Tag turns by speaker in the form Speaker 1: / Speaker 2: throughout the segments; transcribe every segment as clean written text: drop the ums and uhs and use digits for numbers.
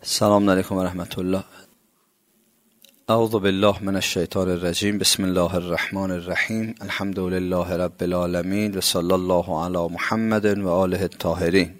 Speaker 1: السلام علیکم و رحمت الله. اعوذ بالله من الشیطان الرجیم. بسم الله الرحمن الرحیم. الحمد لله رب العالمین و صلی الله علی محمد و آله الطاهرین.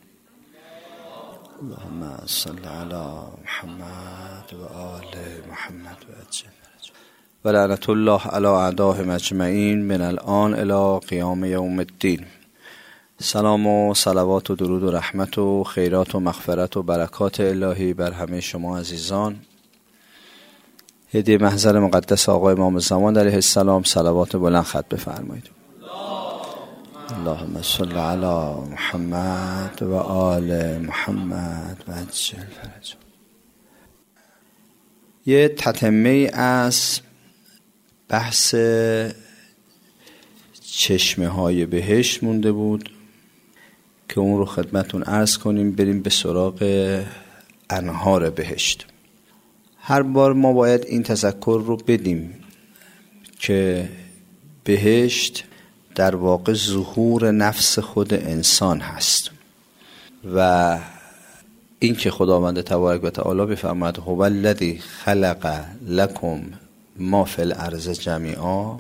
Speaker 1: اللهم صل علی محمد و آل محمد و لعنت الله علی اعدائهم اجمعین من الان الی قیام یوم الدین. سلام و صلوات و درود و رحمت و خیرات و مغفرت و برکات الهی بر همه شما عزیزان. هدیه محضر مقدس آقای امام زمان علیه السلام صلوات بلند ختم بفرمایید. اللهم صل علی محمد و آل محمد و عجل فرجهم. یه تتمه از بحث چشمه های بهشت مونده بود که اون رو خدمتون عرض کنیم، بریم به سراغ انهار بهشت. هر بار ما باید این تذکر رو بدیم که بهشت در واقع ظهور نفس خود انسان هست و این که خداوند تبارک و تعالی بفرماید هو الذی خلق لکم ما فی الارض جمیعا،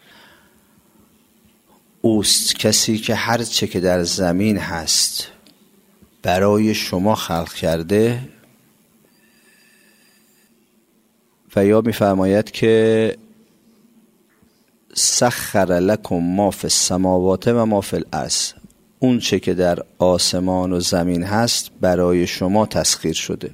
Speaker 1: اوست کسی که هر چه که در زمین هست برای شما خلق کرده. و یا می‌فرماید که سخر لکم ما فی السماوات و ما فی الارض، اون چه که در آسمان و زمین هست برای شما تسخیر شده.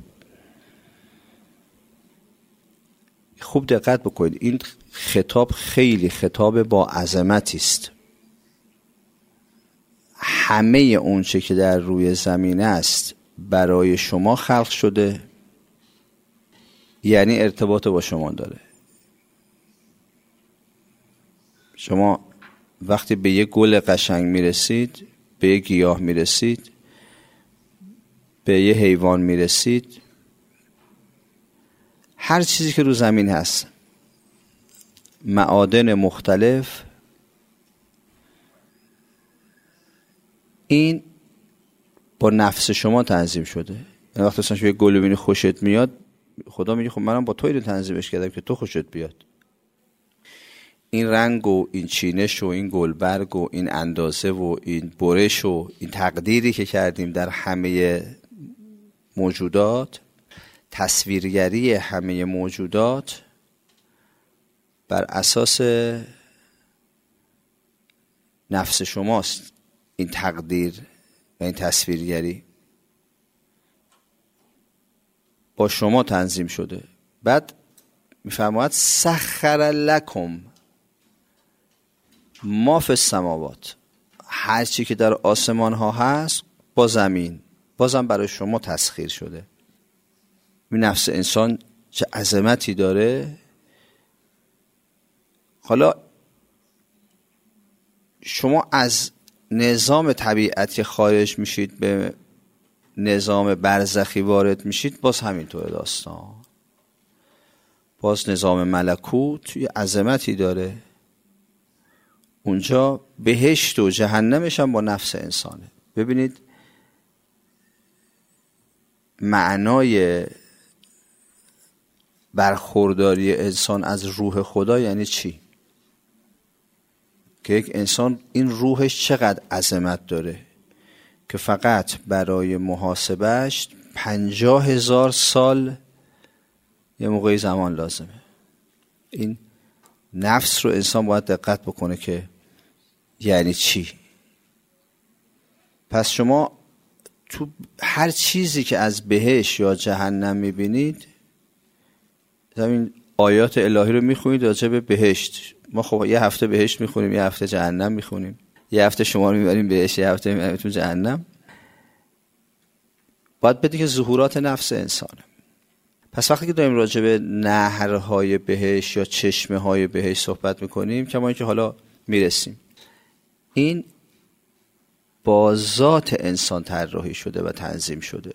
Speaker 1: خوب دقت بکنید، این خطاب خیلی خطاب با عظمتی است. همه اون چه که در روی زمین است برای شما خلق شده، یعنی ارتباط با شما داره. شما وقتی به یک گل قشنگ میرسید، به یک گیاه میرسید، به یک حیوان میرسید، هر چیزی که رو زمین هست، معادن مختلف، این با نفس شما تنظیم شده. یعنی وقتی اصلا شما یک گل ببینی خوشت میاد، خدا میگه خب منم با تو اینو تنظیمش کردم که تو خوشت بیاد. این رنگ و این چینش و این گلبرگ و این اندازه و این برش و این تقدیری که کردیم در همه موجودات، تصویرگری همه موجودات بر اساس نفس شماست. این تقدیر و این تصویرگری با شما تنظیم شده. بعد میفرماید سخر لکم ما فی السماوات، هر چی که در آسمان ها هست با زمین بازم برای شما تسخیر شده. این نفس انسان چه عظمتی داره. حالا شما از نظام طبیعتی خارج میشید به نظام برزخی وارد میشید، باز همینطور داستان. باز نظام ملکوت یه عظمتی داره. اونجا بهشت و جهنمش هم با نفس انسانه. ببینید معنای برخورداری انسان از روح خدا یعنی چی؟ که یک انسان این روحش چقدر عظمت داره که فقط برای محاسبهش 50,000 سال یه موقعی زمان لازمه. این نفس رو انسان باید دقت بکنه که یعنی چی. پس شما تو هر چیزی که از بهشت یا جهنم میبینید، همین آیات الهی رو میخونید راجع به بهشت. ما خب یه هفته بهشت میخونیم، یه هفته جهنم میخونیم، یه هفته شما رو میبریم بهشت، یه هفته میبریم تو جهنم. باید بدید که ظهورات نفس انسانه. پس وقتی که داریم راجع به نهرهای بهشت یا چشمه های بهشت صحبت میکنیم، کما اینکه حالا میرسیم، این با ذات انسان طراحی شده و تنظیم شده،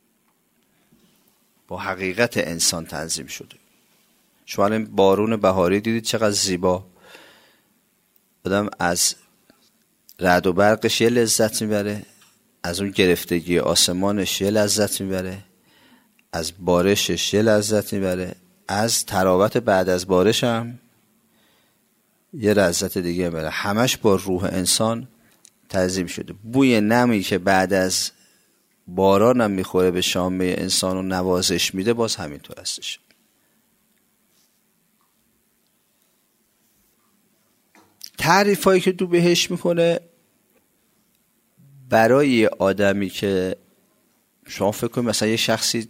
Speaker 1: با حقیقت انسان تنظیم شده. شما الان بارون بهاری دیدید چقدر زیبا. آدم از رعد و برقش یه لذت میبره، از اون گرفتگی آسمانش یه لذت میبره، از بارشش یه لذت میبره، از تراوت بعد از بارش هم یه لذت دیگه میبره. همش با روح انسان تعظیم شده. بوی نمی که بعد از باران هم میخوره به شامه انسان و نوازش میده، باز همینطور هستش. تعریف هایی که تو بهش میکنه برای آدمی که شما فکر کنید مثلا یه شخصی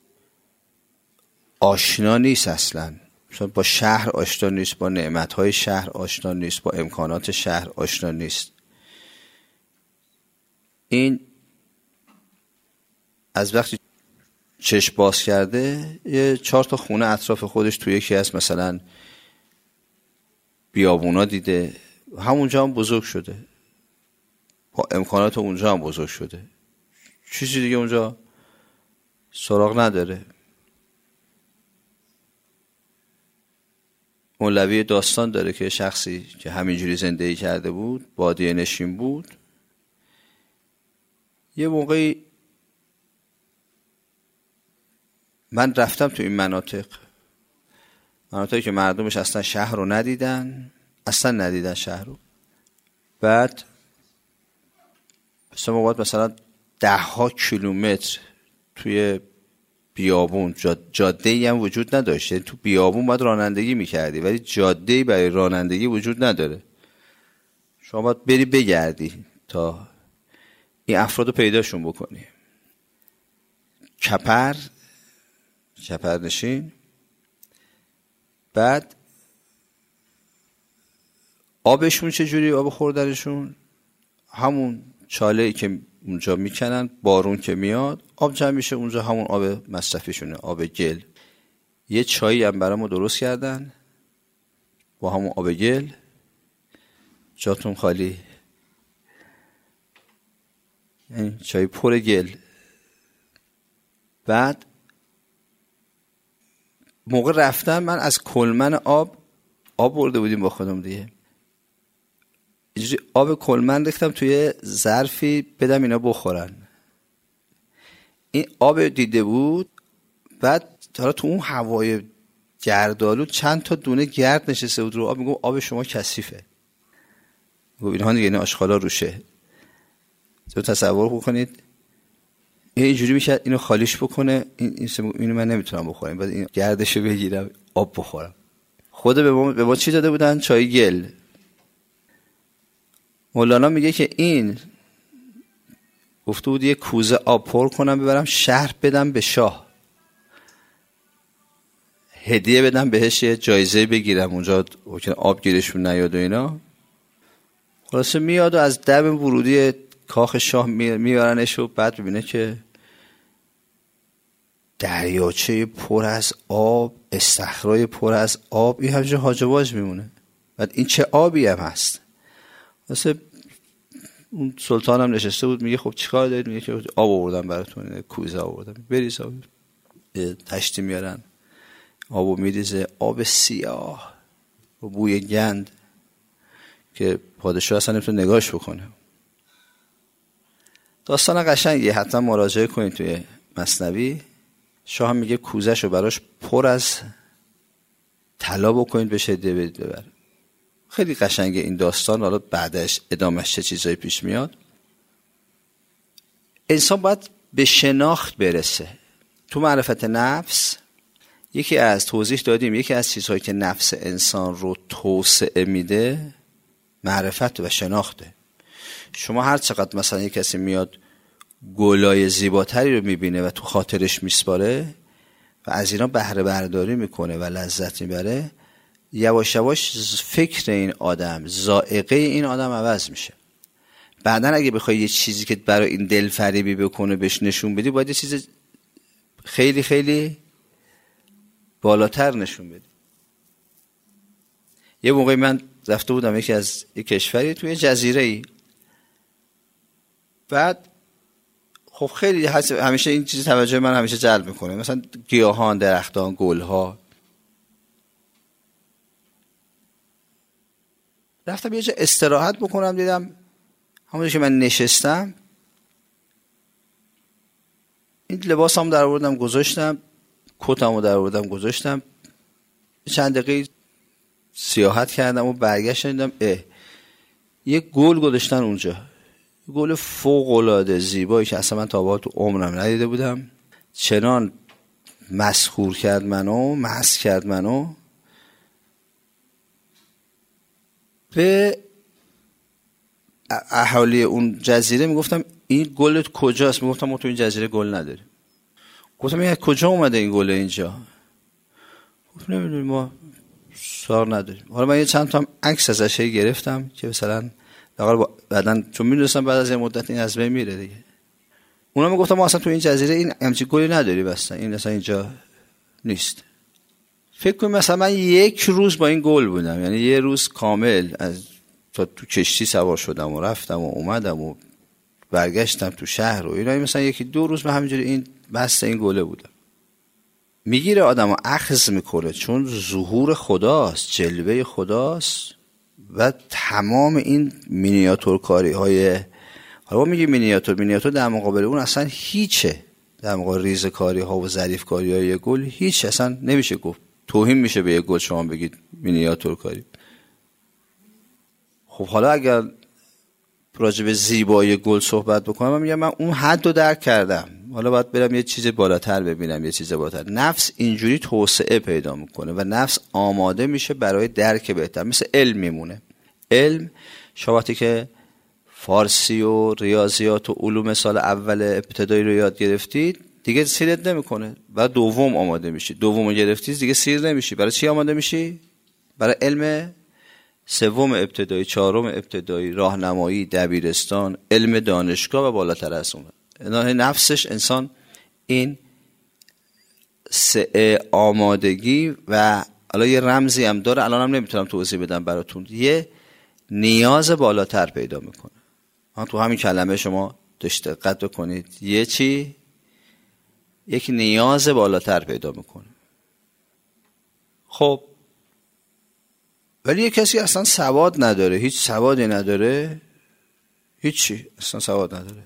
Speaker 1: آشنا نیست، اصلا مثلا با شهر آشنا نیست، با نعمتهای شهر آشنا نیست، با امکانات شهر آشنا نیست، این از وقتی چشم باز کرده یه 4 تا خونه اطراف خودش توی یکی از مثلا بیابونا دیده، همونجا هم بزرگ شده، با امکانات اونجا هم بزرگ شده، چیزی دیگه اونجا سراغ نداره. مولوی داستان داره که شخصی که همینجوری زندگی کرده بود، بادیه نشین بود، یه موقعی من رفتم تو این مناطقی که مردمش اصلا شهر رو ندیدن، شهر رو. بعد مثلا 10 کیلومتر توی بیابون جاده‌ای هم وجود نداشت، یعنی تو بیابون باید رانندگی میکردی ولی جاده‌ای برای رانندگی وجود نداره. شما باید بری بگردی تا این افراد رو پیداشون بکنی. چپرنشین. بعد آبشون چجوری؟ آب خوردنشون همون چاله‌ای که اونجا میکنن، بارون که میاد آب جمع میشه اونجا، همون آب مصرفیشونه، آب گل. یه چایی هم برامو درست کردن با همون آب گل، جاتون خالی، این چای پر گل. بعد موقع رفتن من از کلمن آب برده بودیم با خودم دیگه، اینجوری آب کلمن ریختم توی ظرفی بدم اینا بخورن. این آب دیده بود. بعد حالا تو اون هوای گردالو چند تا دونه گرد نشسته بود رو آب. میگم آب شما کثیفه. میگم اینها دیگه این آشغالا روشه. تو تصور بکنید اینجوری میشه اینو خالیش بکنه، اینو من نمیتونم بخورم، بعد این گردشو بگیرم آب بخورم. خود به ما چی داده بودن؟ چای گل. مولانا میگه که این گفته بود یه کوزه آب پر کنم ببرم شهر بدم به شاه، هدیه بدم بهش، یه جایزه بگیرم اونجا آب گیرشون نیاد و اینا. خلاصه میاد و از دم ورودی کاخ شاه میارنش و بعد ببینه که دریاچه پر از آب، استخرای پر از آب، این همچنین هاجواج میمونه. بعد این چه آبی هم هست؟ واسه اون سلطان هم نشسته بود، میگه خب چیکار دارید؟ میگه که آب آوردم براتون، کوزه آوردم، بریز آب. تشتی میارن، آبو میریزه، آب سیاه و بوی گند که پادشاه اصلا نمیتونه نگاش بکنه. داستان قشنگیه، حتما مراجعه کنید توی مثنوی. شاه هم میگه کوزهشو براش پر از طلا بکنید بشه هدیه بدید ببره. خیلی قشنگه این داستان. حالا بعدش ادامش چه چیزایی پیش میاد. انسان باید به شناخت برسه. تو معرفت نفس یکی از توضیح دادیم، یکی از چیزهایی که نفس انسان رو توسعه میده معرفت و شناخته. شما هر چقدر مثلا یک کسی میاد گلای زیباتری رو میبینه و تو خاطرش میسپاره و از اینا بهره برداری میکنه و لذت میبره، یواش یواش فکر این آدم، ذائقه این آدم عوض میشه. بعدن اگه بخوای یه چیزی که برای این دلفریبی بکنه بهش نشون بدی، باید یه چیز خیلی خیلی بالاتر نشون بدی. یه موقعی من رفته بودم یکی از یک کشوری توی جزیره‌ای، بعد خب خیلی همیشه این چیز توجه من همیشه جلب میکنه، مثلا گیاهان، درختان، گلها. رفتم یه جا استراحت بکنم، دیدم همونجا که من نشستم این لباسامو در آوردم گذاشتم، کتامو در آوردم گذاشتم، چند دقیقه سیاحت کردم و برگشتم دیدم یه گل گذاشتن اونجا، گل فوق العاده زیبایی که اصلا من تا به تو عمرم ندیده بودم. چنان مسحور کرد منو، مست کرد منو. به اهالی اون جزیره میگفتم این گلت کجاست؟ میگفتم ما تو این جزیره گل نداریم. گفتم این کجا اومده این گل اینجا؟ گفت نمیدونیم، ما سار نداریم. حالا من یه چند تا عکس ازش گرفتم که مثلا بعداً چون میدونستم بعد از یه مدت این از بین میره دیگه. اونا میگفتم ما اصلا تو این جزیره این همچین گلی نداریم، اصلا این اصلا اینجا نیست. فکر کنم مثلا من یک روز با این گل بودم، یعنی یه روز کامل از تا تو کشتی سوار شدم و رفتم و اومدم و برگشتم تو شهر و اینا، مثلا یکی دو روز من همینجوری این بست این گله بودم. میگیره آدمو اخذ میکنه، چون ظهور خداست، جلوه خداست و تمام این مینیاتور کاری های، حالا میگه مینیاتور در مقابل اون اصلا هیچه، در مقابل ریزه کاری ها و ظریف کاری های گل هیچ، اصلا نمیشه گفت، توهین میشه به یک گل شما بگید مینیاتور کاری. خب حالا اگر راجع به زیبایی گل صحبت بکنم، من میگم من اون حد رو درک کردم، حالا باید برم یه چیز بالاتر ببینم، یه چیز بالاتر. نفس اینجوری توسعه پیدا میکنه و نفس آماده میشه برای درک بهتر، مثل علم میمونه. علم شما وقتی که فارسی و ریاضیات و علوم سال اول ابتدایی رو یاد گرفتید دیگه سیرت نمیکنه، بعد دوم آماده میشی، دوم رو گرفتید دیگه سیر نمیشی. برای چی آماده میشی؟ برای علم سوم ابتدایی، چهارم ابتدایی، راهنمایی، دبیرستان، علم دانشگاه و بالاتر از اون. نفسش انسان این سه آمادگی و حالا یه رمزی هم داره، الان هم نمیتونم توضیح بدم براتون، یه نیاز بالاتر پیدا میکنه. تو همین کلمه شما دقت بکنید، یه چی؟ یک نیاز بالاتر پیدا میکنه. خب ولی یه کسی اصلا سواد نداره، هیچ سوادی نداره، هیچی، اصلا سواد نداره،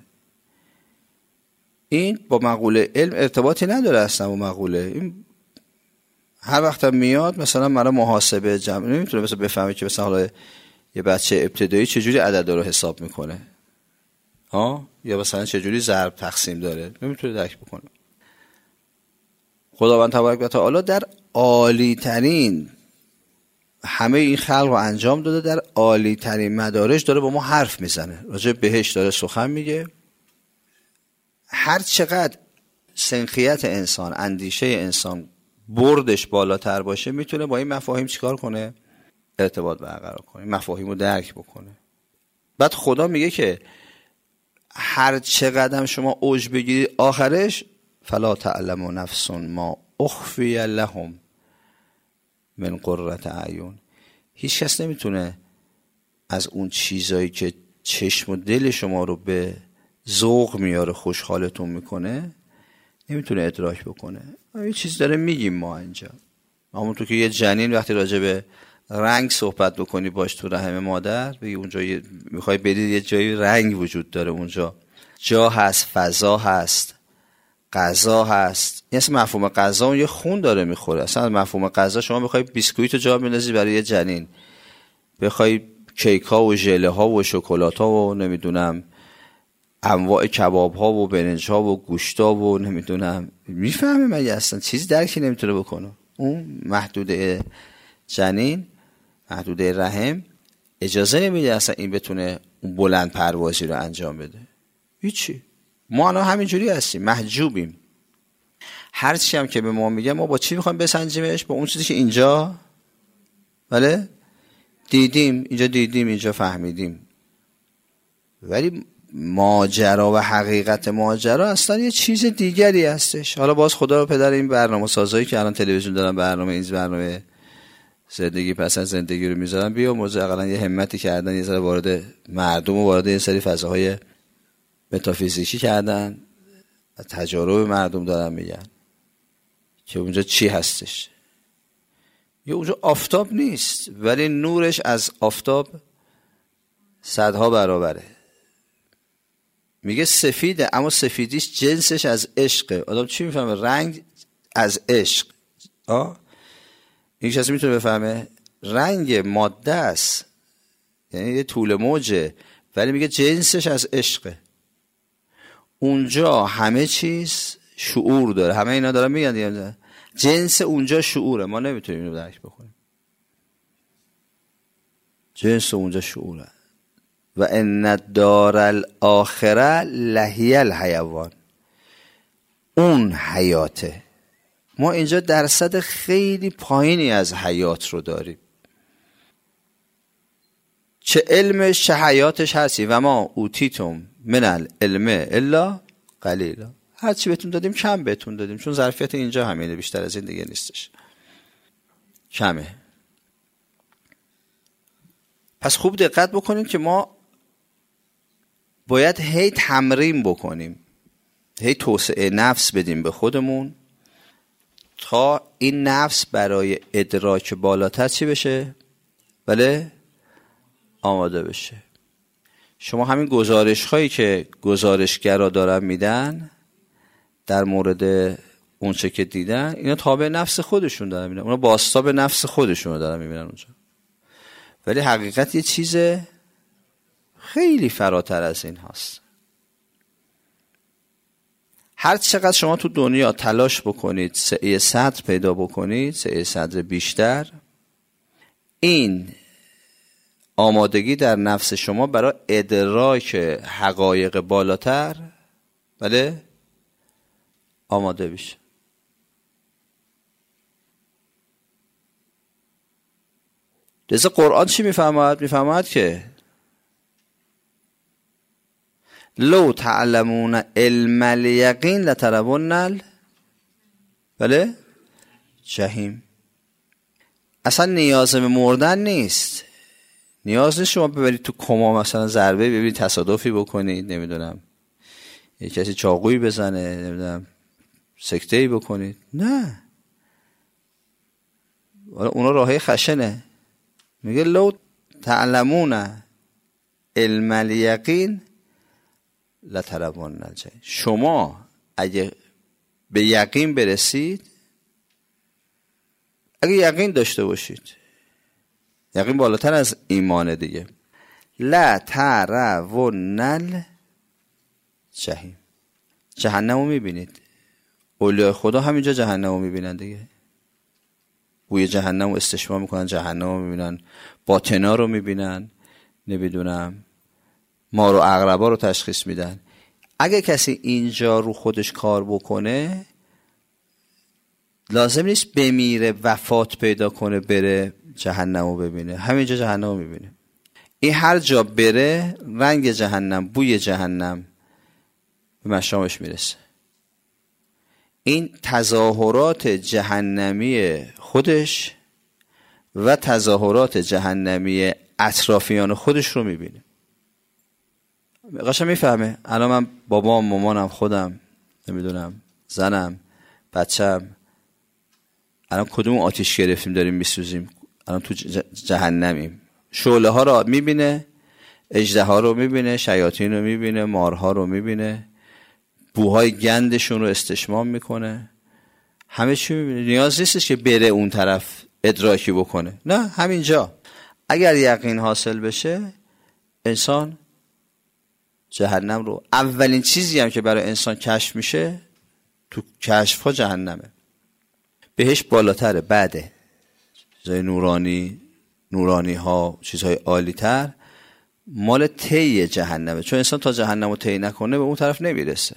Speaker 1: این با مقوله علم ارتباطی نداره اصلا. با مقوله این هر وقت هم میاد مثلا مرا محاسبه جمع نمیتونه مثلا بفهمه که مثلا حالا یه بچه ابتدایی چجوری عدد رو حساب میکنه، یا مثلا چجوری ضرب تقسیم داره، نمیتونه درک بکنه. خداوند تبارک و تعالی در عالی ترین همه این خلق رو انجام داده، در عالی ترین مدارج داره با ما حرف میزنه، راجع بهش داره سخن میگه. هر چقدر سنخیت انسان، اندیشه انسان بردش بالاتر باشه، میتونه با این مفاهیم چیکار کنه؟ ارتباط برقرار کنه، مفاهیم رو درک بکنه. بعد خدا میگه که هر چقدر شما اوج بگیرید آخرش فلا تعلم نفس ما اخفی لهم من قرة اعین، هیچ کس نمیتونه از اون چیزایی که چشم و دل شما رو به ذوق میاره، خوشحالتون میکنه، نمیتونه ادراک بکنه. یه چیز داره میگیم ما اینجا، همونطور که یه جنین وقتی راجع به رنگ صحبت بکنی باش تو رحم مادر، بگی اونجا میخوای برید یه جایی رنگ وجود داره، اونجا جا هست، فضا هست، غذا هست. این اصلا مفهوم غذا اون یه خون داره میخوره. اصلا مفهوم غذا شما بخوای بیسکویت رو جا بندازی برای یه جنین، بخوای کیک ها و ژله ها و شکلات ها و نمیدونم انواع کباب ها و برنج ها و گوشت ها و نمیدونم، میفهمه مگه؟ اصلا چیزی درکی نمیتونه بکنه. اون محدوده جنین، محدوده رحم اجازه نمیده اصلا این بتونه اون بلند پروازی رو انجام بده. هیچی. ما الان همینجوری هستیم، محجوبیم. هر چی هم که به ما میگه ما با چی میخوایم بسنجیمش؟ با اون چیزی که اینجا بله دیدیم، اینجا فهمیدیم. ولی ماجرا و حقیقت ماجرا اصلا یه چیز دیگری هستش. حالا باز خدا رو پدر این برنامه سازایی که الان تلویزیون دارن برنامه زندگی پس از زندگی رو میذارن، بیا موضوع اقلا یه همتی کردن، یه ذره وارد مردم و وارد یه سری فضاهای متافیزیکی کردن و تجارب مردم دارن میگن که اونجا چی هستش. یا اونجا آفتاب نیست ولی نورش از آفتاب صدها برابره. میگه سفیده، اما سفیدیش جنسش از عشقه. آدم چی میفهمه؟ رنگ از عشق. این کسی میتونه بفهمه؟ رنگ ماده است، یعنی یه طول موجه، ولی میگه جنسش از عشقه. اونجا همه چیز شعور داره. همه اینا دارن میگن جنس اونجا شعوره. ما نمیتونیم اینو درک بکنیم. جنس اونجا شعوره. و ان الدار الاخره لهی الحیوان، اون حیاته. ما اینجا درصد خیلی پایینی از حیات رو داریم، چه علمش چه حیاتش هستی. و ما اوتیتم من العلم الا قلیلا، هرچی بهتون دادیم کم بهتون دادیم، چون ظرفیت اینجا همینه، بیشتر از این دیگه نیستش، کمه. پس خوب دقت بکنید که ما باید هی تمرین بکنیم، هی توسعه نفس بدیم به خودمون تا این نفس برای ادراک بالاتر چی بشه؟ بله، آماده بشه. شما همین گزارش هایی که گزارشگرا دارن میدن در مورد اون چه که دیدن، اینا تابع نفس خودشون دارن میبینن، اونا بازتاب نفس خودشون رو دارن میبینن اونجا. ولی حقیقت یه چیز خیلی فراتر از این هست. هر چقدر شما تو دنیا تلاش بکنید سعی صدر پیدا بکنید، سعی صدر بیشتر، این آمادگی در نفس شما برای ادراک حقایق بالاتر بله آماده بشه. لذا قرآن چی میفرماید؟ میفرماید که لو تعلمون علم الیقین لترون بله جهیم. اصلا نیاز به مردن نیست. نیاز نیست شما ببرید تو کما مثلا ضربه ببینید تصادفی بکنید، نمیدونم یک کسی چاقویی بزنه، نمیدونم سکته‌ای بکنید. نه، اونا راهی خشنه. میگه لو تعلمون علم الیقین لترون الجحیم. شما اگه به یقین برسید، اگه یقین داشته باشید، یقین بالاتر از ایمان دیگه، لترون الجحیم، جهنم رو میبینید. اولیاء خدا همینجا جهنم رو میبینن دیگه، بوی جهنم رو استشمام میکنن، جهنم رو میبینن، باطنا رو میبینن، نمیدونم مار و عقربا رو تشخیص میدن. اگه کسی اینجا رو خودش کار بکنه، لازم نیست بمیره وفات پیدا کنه بره جهنم رو ببینه، همینجا جهنم رو میبینه. این هر جا بره رنگ جهنم، بوی جهنم به مشامش میرسه. این تظاهرات جهنمی خودش و تظاهرات جهنمی اطرافیان خودش رو میبینه. قشنگ میفهمه. الان من بابام، مامانم، خودم، نمیدونم زنم، بچم، الان کدوم آتیش گرفتیم داریم میسوزیم، الان تو جهنمیم. شعله ها رو میبینه، اژدها رو میبینه، شیاطین رو میبینه، مارها رو میبینه، بوهای گندشون رو استشمام میکنه، همه چی میبینه. نیاز نیستش که بره اون طرف ادراکی بکنه، نه، همینجا اگر یقین حاصل بشه انسان جهنم رو، اولین چیزی هم که برای انسان کشف میشه تو کشف ها جهنمه. بهش بالاتره، بعده چیزای نورانی ها، چیزهای عالی تر مال طی جهنمه، چون انسان تا جهنم رو طی نکنه به اون طرف نمیرسه.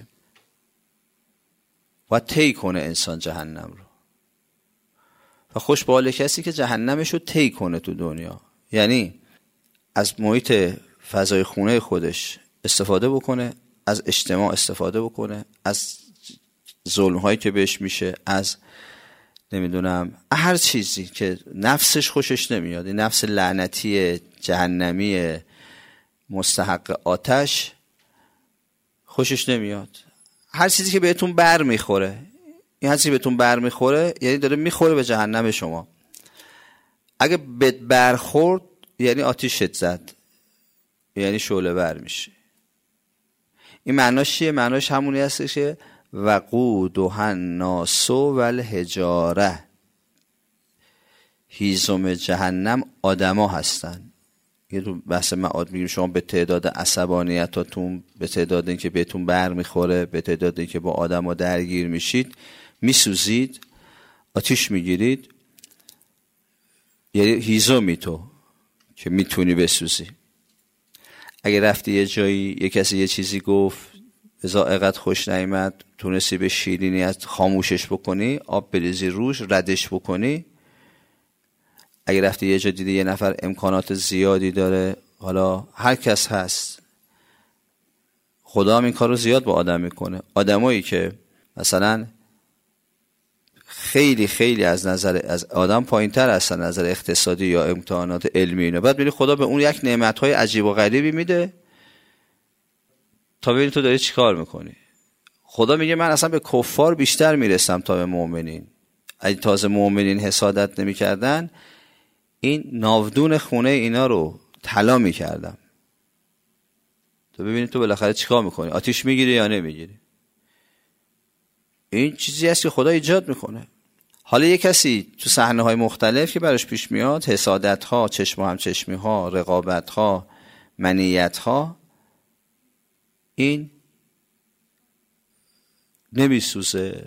Speaker 1: باید طی کنه انسان جهنم رو. و خوش به حال کسی که جهنمش رو طی کنه تو دنیا، یعنی از محیط فضای خونه خودش استفاده بکنه، از اجتماع استفاده بکنه، از ظلم هایی که بهش میشه، از نمیدونم هر چیزی که نفسش خوشش نمیاد، این نفس لعنتی جهنمی مستحق آتش خوشش نمیاد. هر چیزی که بهتون بر میخوره، این هر چیزی بهتون بر میخوره یعنی داره میخوره به جهنم شما. اگه بهت برخورد یعنی آتیشت زد، یعنی شعله ور میشه. این معناش چیه؟ معناش همونی هستش که وقودها الناس والحجاره، هیزم جهنم آدما هستن. یه تو بحث معاد میگیم شما به تعداد عصبانیتاتون، به تعداد اینکه بهتون بر میخوره، به تعداد اینکه با آدما درگیر میشید، میسوزید، آتیش میگیرید، یعنی هیزمی تو که میتونی بسوزی. اگه رفتی یه جایی یه کسی یه چیزی گفت ذائقت خوش نیامد، تونستی به شیرینی از خاموشش بکنی، آب بریزی روش، ردش بکنی. اگه رفتی یه جا دیدی یه نفر امکانات زیادی داره، حالا هر کس هست، خدا هم این کار رو زیاد با آدم میکنه. آدمایی که مثلا خیلی خیلی از آدم پایین تر هستن نظر اقتصادی یا امکانات علمی اینا، بعد ببینی خدا به اون یک نعمت‌های عجیب و غریبی میده تا ببینی تو داری چی کار میکنی. خدا میگه من اصلا به کفار بیشتر میرسم تا به مؤمنین. اگه تازه مؤمنین حسادت نمیکردن، این ناودون خونه اینا رو طلا میکردم. تو ببینی تو بالاخره چی کار میکنی، آتیش میگیری یا نمیگیری. این چیزی هست که خدا ایجاد میکنه. حالا یک کسی تو صحنه‌های مختلف که براش پیش میاد، حسادت‌ها، چشم و همچشمی‌ها، رقابت‌ها، منیت‌ها، این نمیسوزه،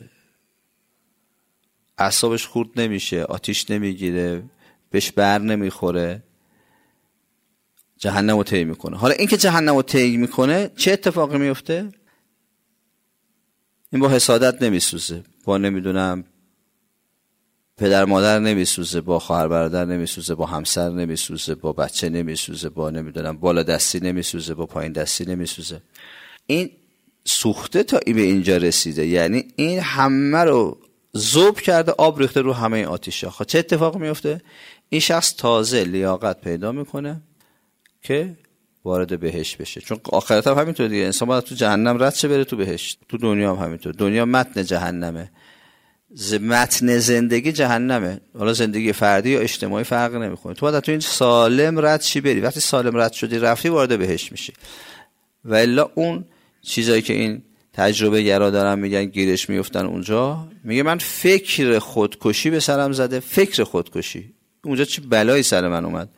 Speaker 1: اعصابش خورد نمیشه، آتیش نمیگیره، بهش بر نمیخوره، جهنم رو طی میکنه. حالا این که جهنم رو طی میکنه چه اتفاقی میفته؟ این با حسادت نمیسوزه، با نمیدونم پدر مادر نمیسوزه، با خواهر برادر نمیسوزه، با همسر نمیسوزه، با بچه نمیسوزه، با نمیدونم بالا دستی نمیسوزه، با پایین دستی نمیسوزه. این سوخته تا این به اینجا رسیده، یعنی این همه رو ذوب کرده، آب ریخته رو همه این آتیشا. خب چه اتفاقی میفته؟ این شخص تازه لیاقت پیدا میکنه که وارد بهشت بشه. چون آخرت هم همینطور دیگه، انسان باید تو جهنم رد شه بره تو بهشت. تو دنیا هم همینطور، دنیا متن جهنمه، متن زندگی جهنمه. حالا زندگی فردی یا اجتماعی فرق نمیکنه، تو باید تو این سالم رد شی بری. وقتی سالم رد شدی رفتی، وارد بهشت میشی. و الا اون چیزایی که این تجربه گرا دارن میگن گیرش میفتن اونجا، میگه من فکر خودکشی به سرم زده، فکر خودکشی، اونجا چه بلایی سر من اومد،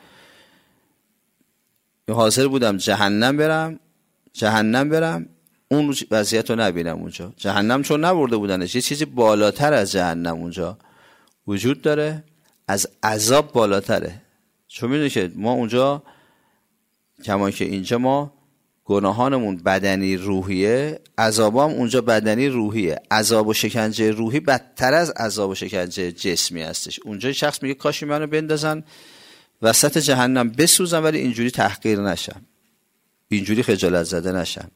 Speaker 1: حاضر بودم جهنم برم اون وضعیت رو نبینم اونجا. جهنم چون نبرده بودنش، یه چیزی بالاتر از جهنم اونجا وجود داره، از عذاب بالاتره. چون میدونی که ما اونجا کما که اینجا ما گناهانمون بدنی روحیه، عذاب هم اونجا بدنی روحیه. عذاب و شکنجه روحی بدتر از عذاب و شکنجه جسمی هستش. اونجا شخص میگه کاشی منو بندازن وسط جهنم بسوزم، ولی اینجوری تحقیر نشم، اینجوری خجالت زده نشم.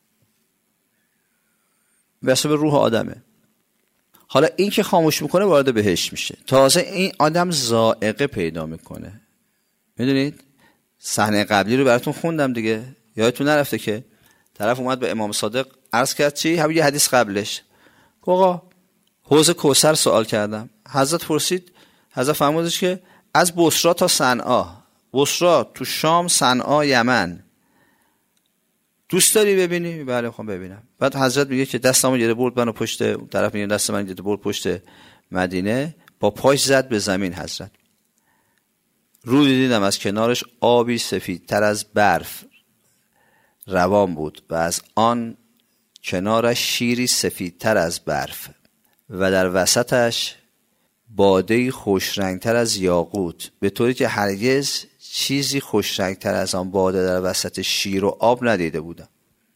Speaker 1: واسه به روح آدمه. حالا این که خاموش میکنه وارد بهشت میشه. تازه این آدم ذائقه پیدا میکنه. میدونید صحنه قبلی رو براتون خوندم دیگه، یادتون نرفته که طرف اومد به امام صادق عرض کرد چی؟ همین یه حدیث قبلش، آقا حوض کوثر سوال کردم. حضرت پرسید، حضرت فرمودش که از بصره تا صنعا، بصره تو شام، صنعا یمن، دوست داری ببینی؟ بله میخوام ببینم. بعد حضرت میگه که دستمو گره برد منو پشت، طرف میگه دست من گره برد پشت مدینه، با پاش زد به زمین. حضرت رو دیدم از کنارش آبی سفیدتر از برف روان بود و از آن کنارش شیری سفیدتر از برف و در وسطش باده‌ای خوش رنگتر از یاقوت، به طوری که هرگز چیزی خوش رنگتر از آن باده در وسط شیر و آب ندیده بودم.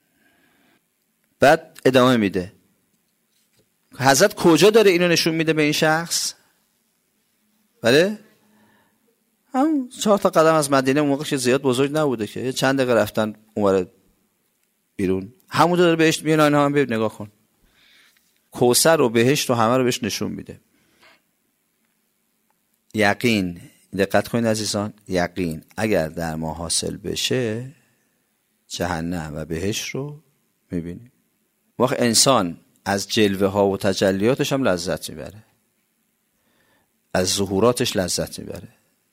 Speaker 1: بعد ادامه میده. حضرت کجا داره اینو نشون میده به این شخص؟ بله هم 4 تا قدم از مدینه، اون موقع که زیاد بزرگ نبوده که، چند دقیقه رفتن اونور بیرون، همونجا داره بهشت میاد. اینا هم ببین، نگاه کن، کوثر و بهشت رو همه رو بهش نشون میده. یقین، دقت کنید عزیزان، یقین اگر در ما حاصل بشه جهنم و بهشت رو میبینیم. وقت انسان از جلوه ها و تجلیاتش هم لذت میبره، از ظهوراتش لذت میبره.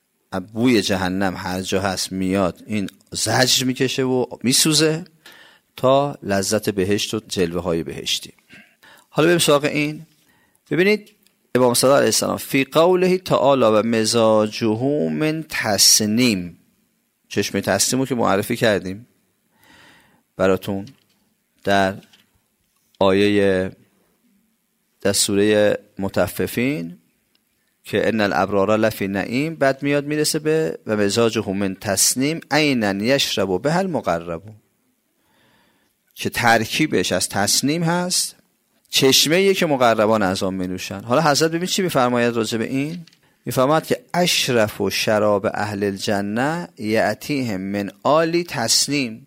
Speaker 1: بوی جهنم هر جا هست میاد، این زجر میکشه و میسوزه، تا لذت بهشت و جلوه های بهشتی. حالا بریم سراغ این. ببینید امام صادق علیه السلام فی قوله تعالی و مزاجه من تسنیم، چشمه تسنیم رو که معرفی کردیم براتون در آیه در سوره مطففین که ان الابرار لفی نعیم، بعد میاد میرسه به و مزاجه من تسنیم عینا یشرب بها المقرب، که ترکیبش از تسنیم هست، چشمه‌ای که مقربان از آن می‌نوشند. حالا حضرت ببین چی می‌فرماید راجع به این. می‌فرماید که اشرف و شراب اهل الجنه یأتیهم من آلی تسنیم.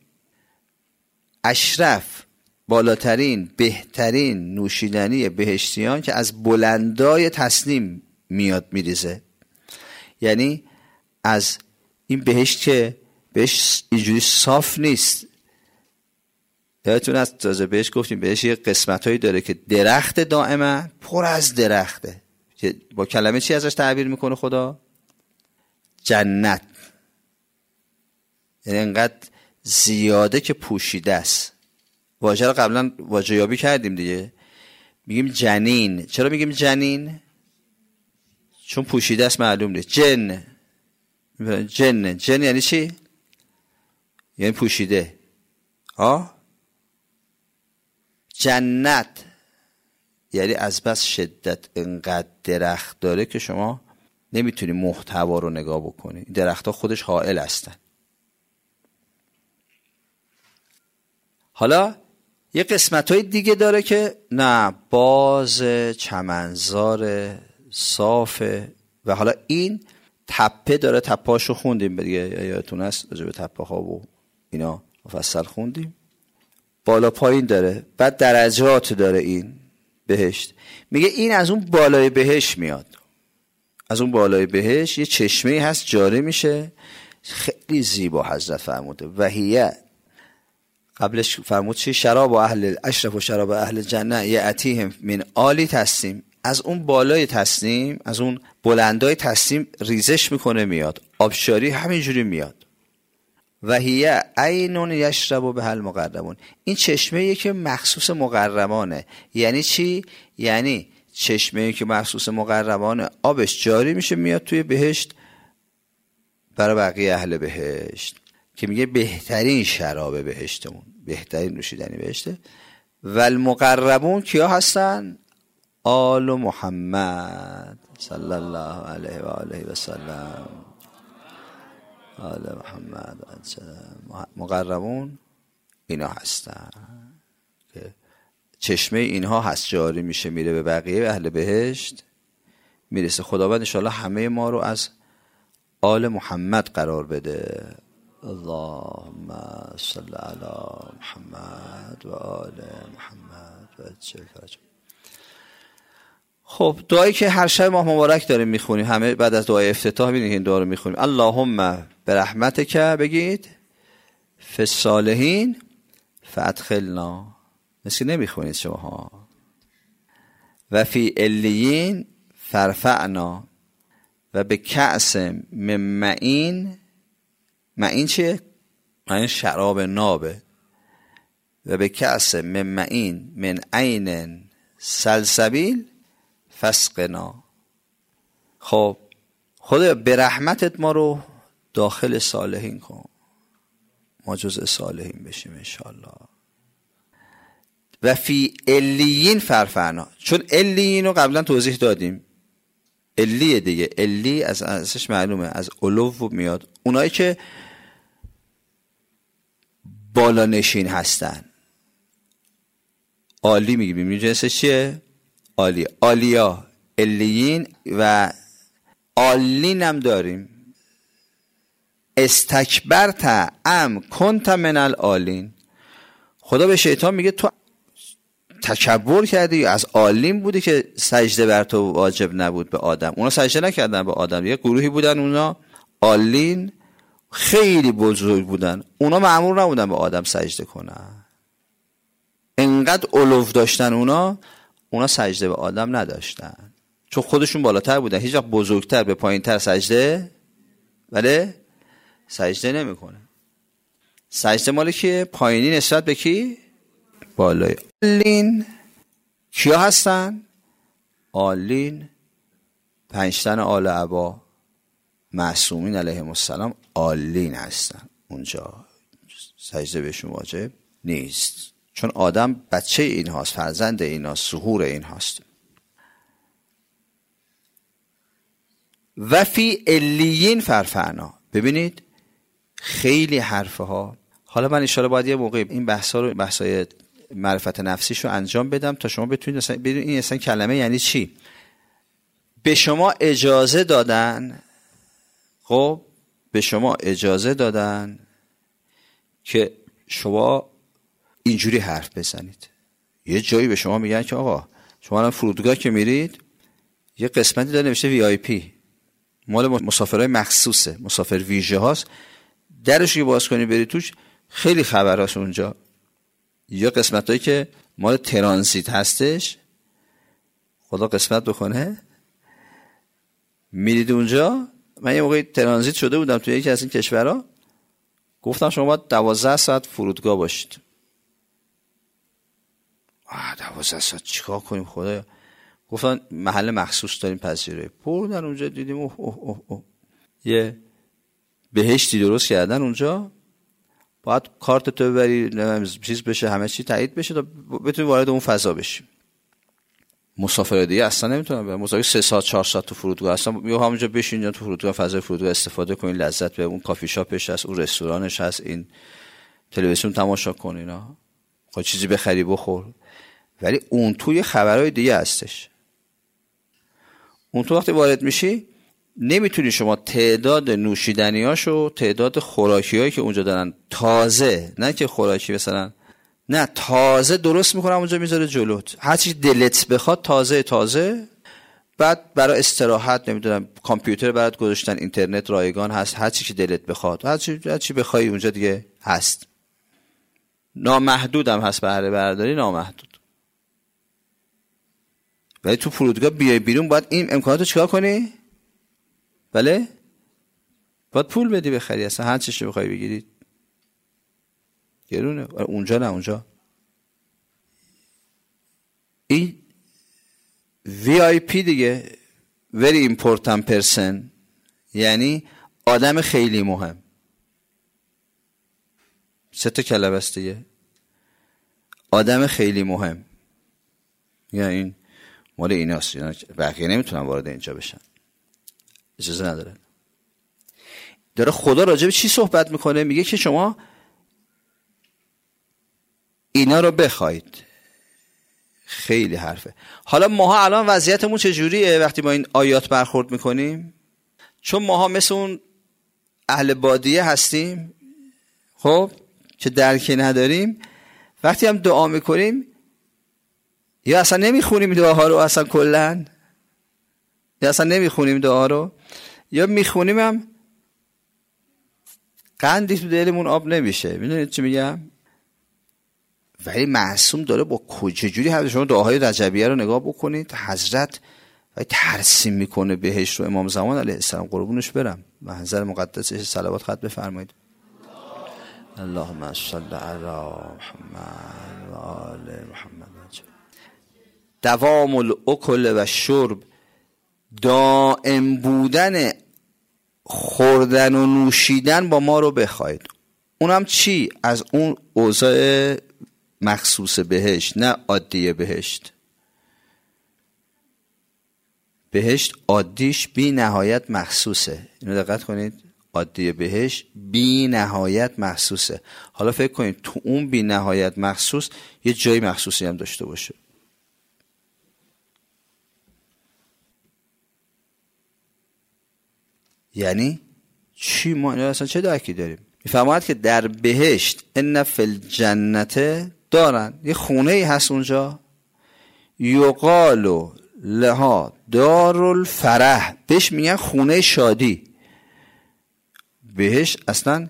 Speaker 1: اشرف، بالاترین، بهترین نوشیدنی بهشتیان که از بلندای تسنیم میاد میریزه. یعنی از این بهشت که بهشت اینجوری صاف نیست. یادتون از تازه بهش گفتیم بهش یه قسمتایی داره که درخت دائما پر از درخته، که با کلمه چی ازش تعبیر میکنه خدا؟ جنت. یعنی انقدر زیاده که پوشیده است. واژه رو قبلا واژه یابی کردیم دیگه، میگیم جنین. چرا میگیم جنین؟ چون پوشیده است، معلوم نیست. جن یعنی چی؟ یعنی پوشیده. جنت یعنی از بس شدت انقدر درخت داره که شما نمیتونی محتوا رو نگاه بکنی. درخت ها خودش حائل هستن. حالا یه قسمت های دیگه داره که نه، باز چمنزار صافه. و حالا این تپه داره، تپهاشو خوندیم دیگه، یادتون هست راجع به تپه ها و اینا مفصل خوندیم. بالا پایین داره، بعد درجات داره. این بهشت میگه این از اون بالای بهشت میاد. از اون بالای بهشت یه چشمه هست جاری میشه، خیلی زیبا حضرت فرموده. وحیه قبلش فرمود چی؟ شراب و اهل اشرف و شراب اهل جنه یأتیهم من آلی تسنیم. از اون بالای تسنیم، از اون بلندای تسنیم ریزش میکنه میاد، آبشاری همینجوری میاد. و هی عین یشرب بها المقربون. این چشمه‌ای که مخصوص مقربانه. یعنی چی؟ یعنی چشمه‌ای که مخصوص مقربانه، آبش جاری میشه میاد توی بهشت برای بقیه اهل بهشت، که میگه بهترین شراب بهشتمون، بهترین نوشیدنی بهشته. و المقربون کیا هستن؟ آل محمد صلی الله علیه و آله و سلم. آل محمد مقربون اینا هستن که چشمه اینها هست جاری میشه میره به بقیه اهل بهشت میرسه. خداوند انشاءالله همه ما رو از آل محمد قرار بده. اللهم صل علی محمد و آل محمد و عجل فرجهم. خب دعایی که هر شب ماه مبارک داریم میخونیم، همه بعد از دعای افتتاح ببینید این دعا رو میخونیم. اللهم برحمتک بگید فی الصالحین فادخلنا، مثل نمیخونید شما ها. و فی علیین فرفعنا و به کأس من معین. معین چیه؟ معین شراب نابه. و به کأس من معین من عین سلسبیل فسقنا. خب خدا به رحمتت ما رو داخل صالحین کن، ما جزء صالحین بشیم انشاءالله. و فی علیین فرفعنا، چون علیین رو قبلا توضیح دادیم. علیه دیگه، علی از ازش معلومه از علو میاد، اونایی که بالا نشین هستن. عالی میگیم جنسش چیه؟ عالی، عالیا، علیین و عالین هم داریم. استکبرت ام کنت من العالین. خدا به شیطان میگه تو تکبر کردی، از عالین بودی که سجده بر تو واجب نبود به آدم. اونا سجده نکردن به آدم، یه گروهی بودن اونا عالین خیلی بزرگ بودن، اونا مأمور نبودن به آدم سجده کنن. انقدر علو داشتن اونا سجده به آدم نداشتن، چون خودشون بالاتر بودن. هیچ وقت بزرگتر به پایینتر سجده سجده نمیکنه. سجده مال که پایینی نسبت به کی؟ بالای. آلین کیا هستن؟ آلین 5 تن آل عبا معصومین علیهم السلام آلین هستن. اونجا سجده بهشون واجب نیست، چون آدم بچه این هاست، فرزند این هاست، ظهور این هاست. و فی علیین فرفعنا. ببینید خیلی حرفه ها. حالا من اشاره باید یه موقع این بحثای معرفت نفسیشو انجام بدم تا شما بتونید مثلا بدونید این اصلا کلمه یعنی چی. به شما اجازه دادن، خب به شما اجازه دادن که شما اینجوری حرف بزنید. یه جایی به شما میگن که آقا شما الان فرودگاه که میرید یه قسمتی داره نوشته وی آی پی، مال مسافرای مخصوصه، مسافر ویژه هاست، درش رو باز کنی بری توش خیلی خبراست اونجا. یا قسمتایی که مال ترانزیت هستش، خدا قسمت بکنه میرید اونجا. من یه موقعی ترانزیت شده بودم توی یکی از این کشورها، گفتم شما باید 12 ساعت فرودگاه باشید. 12 ساعت چیکار کنیم خدایا؟ گفتن محل مخصوص داریم پذیرایی. بردن اونجا دیدیم اوه یه بهشتی درست کردن اونجا، باید کارت تو ببری چیز بشه، همه چی تایید بشه تا بتونی وارد اون فضا بشی. مسافر دیگه اصلا نمیتونن برن. مسافر 3 ساعت 4 ساعت تو فرودگاه هستن، یا همونجا بشین یا تو فرودگاه، فضای فرودگاه استفاده کنین، لذت ببرین، اون کافی شاپش هست، اون رستورانش هست، این تلویزیون تماشا کن، اینا خود چیزی بخری بخور. ولی اون توی خبرهای دیگه هستش. اون تو وقتی وارد میشی نمیتونی شما تعداد نوشیدنیاشو، تعداد خوراکیایی که اونجا دارن تازه، نه که خوراکی مثلا، نه تازه درست میکنم اونجا میذاره جلوت، هر چی دلت بخواد تازه. بعد برای استراحت نمیدونم کامپیوتر برات گذاشتن، اینترنت رایگان هست، هر چی که دلت بخواد، هر چی بخوای اونجا دیگه هست. نامحدود هم هست، بهره برداری نامحدود. ولی تو فرودگاه بیای بیرون باید این امکاناتو چیکار کنی؟ بله؟ باید پول بدی بخری، اصلا هر چیشو بخوای بگیری گرونه. اونجا نه، اونجا این VIP دیگه، very important person، یعنی آدم خیلی مهم. 3 کلمه است دیگه، آدم خیلی مهم. یا این مال ایناست، بقیه نمیتونن وارد اینجا بشن، اجازه ندارن. داره خدا راجع به چی صحبت میکنه؟ میگه که شما اینا رو بخواید. خیلی حرفه. حالا ماها الان وضعیتمون چجوریه وقتی ما این آیات برخورد میکنیم؟ چون ماها مثل اون اهل بادیه هستیم، خب، که درکی نداریم. وقتی هم دعا میکنیم یا اصلا نمیخونیم دعاها رو، اصلا کلن، یا اصلا نمیخونیم دعا رو، یا میخونیم هم قندی تو دلمون آب نمیشه. میدونید چی میگم؟ ولی معصوم داره با چجوری حضرت، شما دعاهای رجبیه رو نگاه بکنید، حضرت ولی ترسیم میکنه بهش رو. امام زمان علیه السلام قربونش برم، محضر مقدسش صلوات خط بفرمایید. اللهم صل علی محمد و آل محمد. دوام الاکل و شرب، دائم بودن خوردن و نوشیدن با ما رو بخواید. اونم چی؟ از اون اوضاع مخصوص بهشت، نه عادی بهشت. بهشت عادیش بی نهایت مخصوصه، اینو دقت کنید. عادی بهشت بی نهایت مخصوصه. حالا فکر کنید تو اون بی نهایت مخصوص یه جای مخصوصی هم داشته باشه. یعنی چی؟ ما اصلا چه درکی داریم؟ میفرماید که در بهشت ان فی الجنت دارن، یه خونه ای هست اونجا، یقال لها دار الفرح، بهش میگن خونه شادی. بهشت اصلا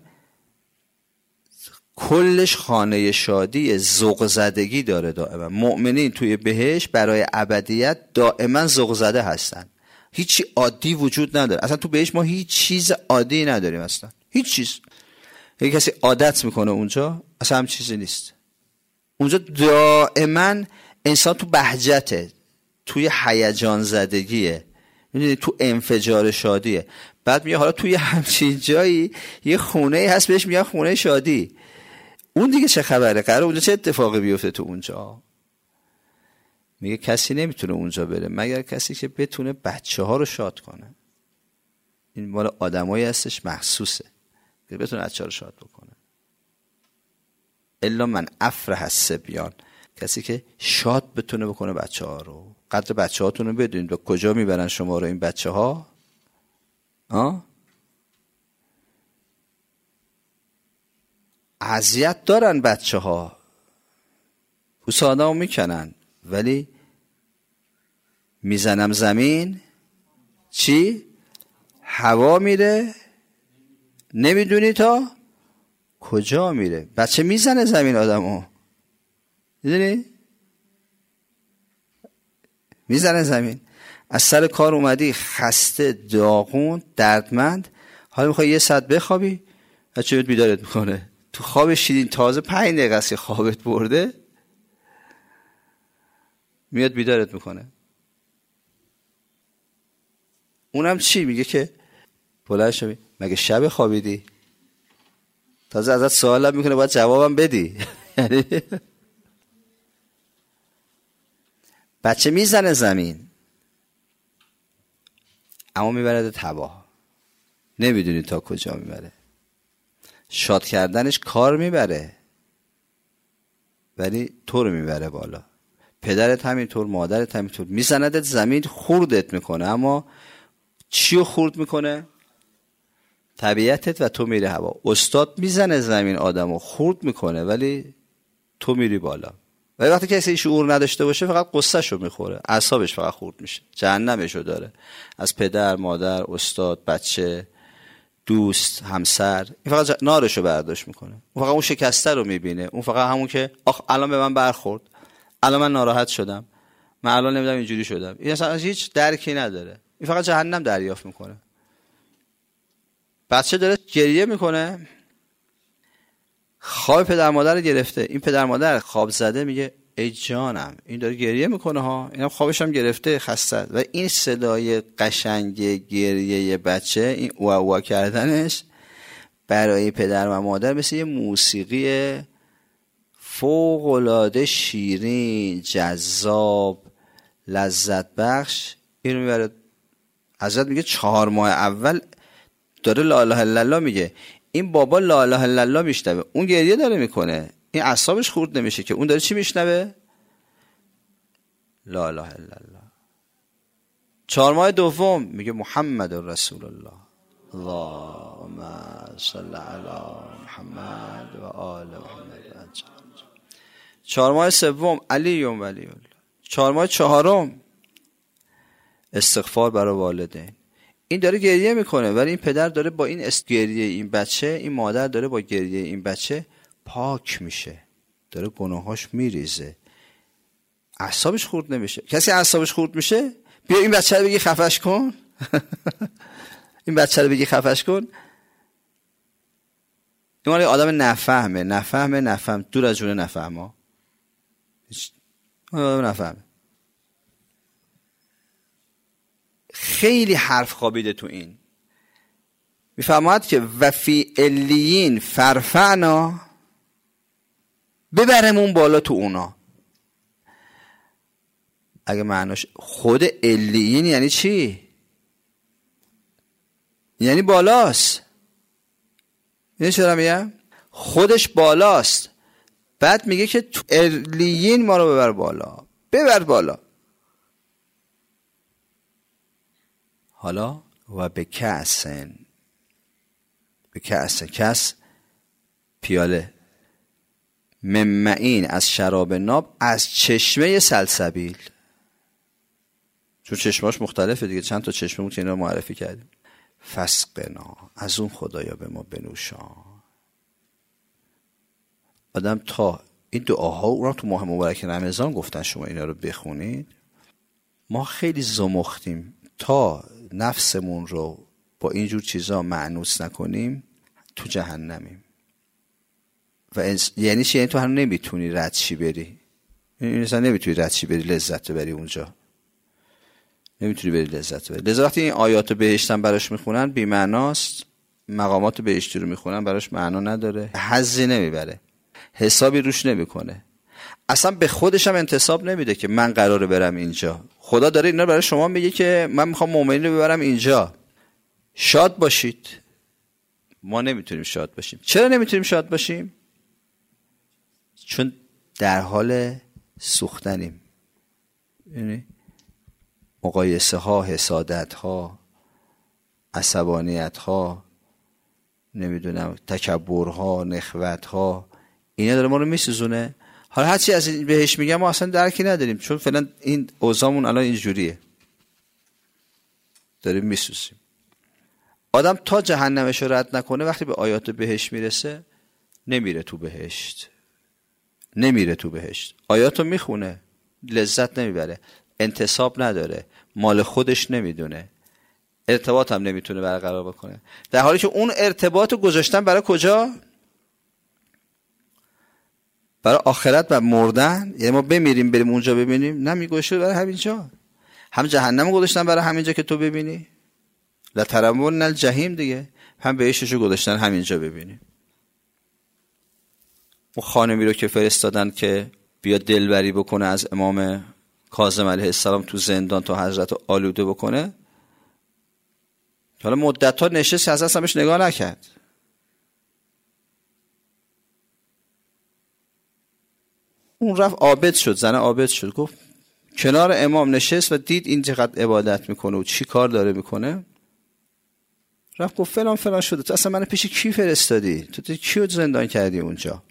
Speaker 1: کلش خانه شادی، ذوق زدگی داره دائما. مؤمنین توی بهشت برای ابدیت دائما ذوق زده هستن. هیچی عادی وجود نداره اصلا تو بهشت. ما هیچ چیز عادی نداریم اصلا، هیچ چیز. یه کسی عادت میکنه اونجا، اصلا هم چیزی نیست. اونجا دائما انسان تو بهجته، توی هیجان زدگیه، میدونی، تو انفجار شادیه. بعد میگه حالا توی همچین جایی یه خونه هست بهش میگن خونه شادی، اون دیگه چه خبره؟ قراره اونجا چه اتفاقی بیفته تو اونجا؟ میگه کسی نمیتونه اونجا بره مگر کسی که بتونه بچه ها رو شاد کنه. این مال آدمایی هستش مخصوصه که بتونه بچه ها رو شاد بکنه. الا من افرح الصبیان، کسی که شاد بتونه بکنه بچه ها رو. قدر بچه هاتون رو بدونید و کجا میبرن شما رو این بچه ها؟ اذیت دارن بچه ها، پوست آدمو میکنن، ولی میزنم زمین چی؟ هوا میره، نمیدونی تا کجا میره. بچه میزنه زمین آدمو، میدونی؟ میزنه زمین. از سر کار اومدی خسته، داغون، دردمند، حالا میخوای یه ساعت بخوابی، بچه بیدارت میکنه. تو خواب شیرین تازه 5 دقیقه است که خوابت برده، میاد بیدارت میکنه. اونم چی میگه که بلند شو، مگه شب خوابیدی؟ تازه ازت سوالم میکنه، باید جوابم بدی. بچه میزنه زمین، اما میبرد هوا، نمیدونی تا کجا میبره. شاد کردنش کار میبره، ولی تو رو میبره بالا. پدرت همینطور، مادرت همینطور، میزندت زمین، خوردت میکنه. اما چی رو خورد میکنه؟ طبیعتت، و تو میری هوا. استاد میزنه زمین آدمو خورد میکنه، ولی تو میری بالا. ولی وقتی کسی شعور نداشته باشه فقط قصهشو میخوره، اعصابش فقط خورد میشه، جهنمشو داره. از پدر، مادر، استاد، بچه، دوست، همسر، این فقط نارشو برداشت میکنه. اون فقط اون شکسته رو میبینه، اون فقط همون که آخ الان به من برخورد، الان من ناراحت شدم، من الان نمیدونم اینجوری شدم. این اصلا هیچ درکی نداره، این فقط جهنم دریافت میکنه. بچه داره گریه میکنه، خواب پدر مادر رو گرفته. این پدر مادر خواب زده میگه ای جانم، این داره گریه میکنه ها، اینم خوابش هم گرفته، خسته. و این صدای قشنگ گریه بچه، این اوه اوه کردنش برای پدر و مادر مثل یه موسیقی فوق العاده شیرین، جذاب، لذت بخش. اینو میبره. حضرت میگه 4 ماه اول داره لا اله الا الله میگه، این بابا لا اله الا الله میشنوه، اون گریه داره میکنه، این اعصابش خورد نمیشه که اون داره چی میشنوه؟ لا اله الا الله. 4 ماه دوم میگه محمد رسول الله، اللهم صل علی محمد و آل محمد. 4 ماه سوم علی ولی الله. 4 ماه چهارم استغفار برای والدین. این داره گریه میکنه، ولی این پدر داره با این گریه این بچه، این مادر داره با گریه این بچه پاک میشه، داره گناهاش میریزه، اعصابش خورد نمیشه. کسی اعصابش خورد میشه بیا این بچه رو بگی خفش کن. این بچه رو بگی خفش کن. این مالی آدم نفهمه دور از جون نفهمه. آدم نفهمه. خیلی حرف خوابیده تو این. میفهمد که وفی الیین فرفعنا، ببرمون بالا تو اونا. اگه معناش خود الیین یعنی چی؟ یعنی بالاست. یعنی چرا میگم؟ خودش بالاست. بعد میگه که تو الیین ما رو ببر بالا. حالا و به کس پیاله ممعین از شراب ناب، از چشمه سلسبیل. چون چشماش مختلفه دیگه، چند تا چشمه بود که اینا معرفی کردیم. فسقنا، از اون خدایا به ما بنوشان. آدم تا این دعاها رو تو ماه مبارک رمضان گفتن شما اینا رو بخونید. ما خیلی زمختیم، تا نفسمون رو با اینجور چیزا مأنوس نکنیم تو جهنمیم. یعنی چی؟ یعنی تو هم نمیتونی رد چی بری، این اصلا نمیتونی رد چی بری لذت بری اونجا، نمیتونی بری لذت بری. لذا وقتی این آیات بهشتن براش میخونن بی معناست، مقامات بهشتی رو میخونن براش معنا نداره، حظی نمیبره، حسابی روش نمیکنه، اصلا به خودش هم انتساب نمیده که من قراره برم اینجا. خدا داره اینا برای شما میگه که من میخوام مؤمنین رو ببرم اینجا، شاد باشید. ما نمیتونیم شاد باشیم. چرا نمیتونیم شاد باشیم؟ چون در حال سوختنیم. یعنی مقایسه ها، حسادت ها، عصبانیت ها، نمیدونم تکبر ها، نخوت ها، اینا داره ما رو میسوزونه. حالا هرچی از این بهش میگم ما اصلا درکی نداریم، چون فعلا این اوضاعمون الان اینجوریه، داریم میسوزیم. آدم تا جهنمش رو رد نکنه وقتی به آیات بهشت میرسه نمیره تو بهشت، نمیره تو بهشت. آیاتو میخونه لذت نمیبره، انتساب نداره، مال خودش نمیدونه، ارتباط هم نمیتونه برقرار بکنه، در حالی که اون ارتباط رو گذاشتن برای کجا؟ برای آخرت و مردن. یعنی ما بمیریم بریم اونجا ببینیم؟ نه، میگوشه برای همینجا. هم جهنم رو گذاشتن برای همینجا که تو ببینی، لترون الجحیم دیگه، هم بهشتشو گذاشتن همینجا ببینیم. اون خانمی رو که فرستادن که بیا دلبری بکنه از امام کاظم علیه السلام تو زندان تا حضرت آلوده بکنه، حالا مدت‌ها نشست حضرت همش نگاه نکرد. اون رفت عابد شد، زن عابد شد، گفت کنار امام نشست و دید این چقدر عبادت میکنه و چی کار داره میکنه، رفت گفت فلان فلان شده، تو اصلا من پیش کی فرستادی؟ تو کیو زندان کردی اونجا؟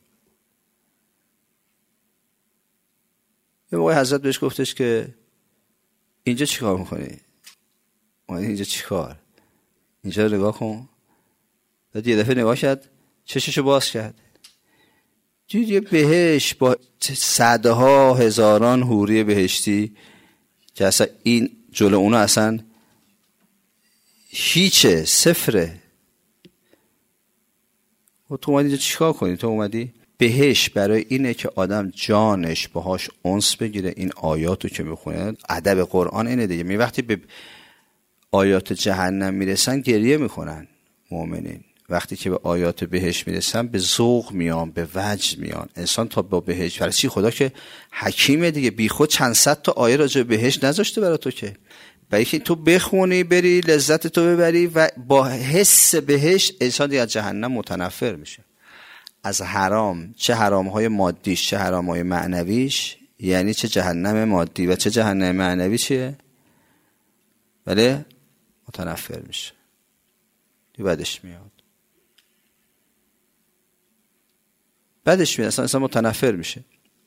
Speaker 1: یه موقع حضرت بهش گفتش که اینجا چی کار میکنی؟ اینجا چی کار؟ اینجا رو نگاه کن. بعد یه دفعه نگاه کرد، چششو باز کرد، دید یه بهشت با صدها هزاران حوری بهشتی که اصلا این جلو اونو اصلا هیچه، صفره. و تو اومدی اینجا چیکار کنی؟ تو اومدی بهشت برای اینه که آدم جانش باهاش انس بگیره. این آیاتو که میخونه، ادب قرآن اینه دیگه. می وقتی به آیات جهنم میرسن گریه میکنن مؤمنین، وقتی که به آیات بهشت میرسن به ذوق میان، به وجد میان. انسان تا با بهشت برای چی؟ خدا که حکیمه دیگه، بی خود چند صد تا آیه راجع به بهشت نذاشته برای تو که برای که تو بخونی بری لذت تو ببری و با حس بهشت انسان دیگه از جهنم متنفر میشه، از حرام، چه حرامهای مادیش چه حرامهای معنویش. یعنی چه جهنم مادی و چه جهنم معنوی چیه؟ بله متنفر میشه، بدش میاد، بدش میاد، اصلا متنفر میشه.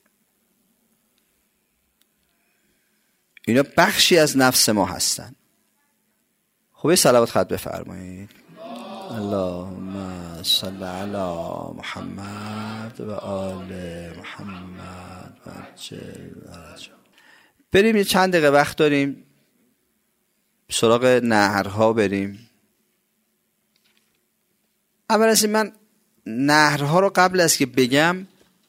Speaker 1: اینا بخشی از نفس ما هستن. خب صلوات خط بفرمایید. اللهم صل علی محمد و آل محمد و عجل فرجهم. بریم یه چند دقیقه وقت داریم سراغ نهرها بریم. اول از این من نهرها رو قبل از که بگم،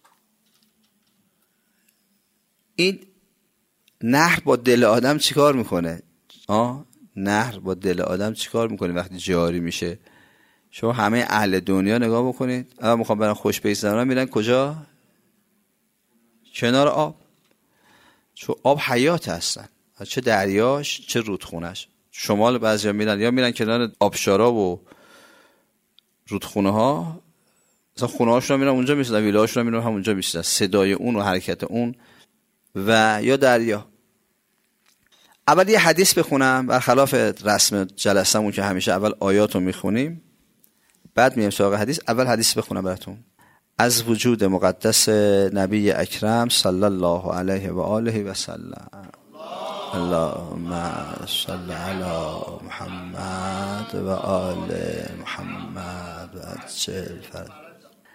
Speaker 1: این نهر با دل آدم چیکار میکنه؟ نهر با دل آدم چیکار میکنه وقتی جاری میشه؟ شما همه اهل دنیا نگاه بکنید، اول میخوام برن خوش بگذرونن میرن کجا؟ کنار آب، چون آب حیات هستن، چه دریاش چه رودخونش. شمال بعضیا میرن یا میرن کنار آبشارا و رودخونه ها، مثلا خونه هاشون میرن اونجا میشدن، ویله هاشون میرن همونجا میشدن، صدای اون و حرکت اون. و یا دریا. اول یه حدیث بخونم برخلاف رسم جلسمون که همیشه اول آیاتو میخونیم بعد میام سراغ حدیث. اول حدیث بخونم براتون از وجود مقدس نبی اکرم صلی الله علیه و آله و سلم. اللهم صل علی محمد و آل محمد و عجل فرجهم.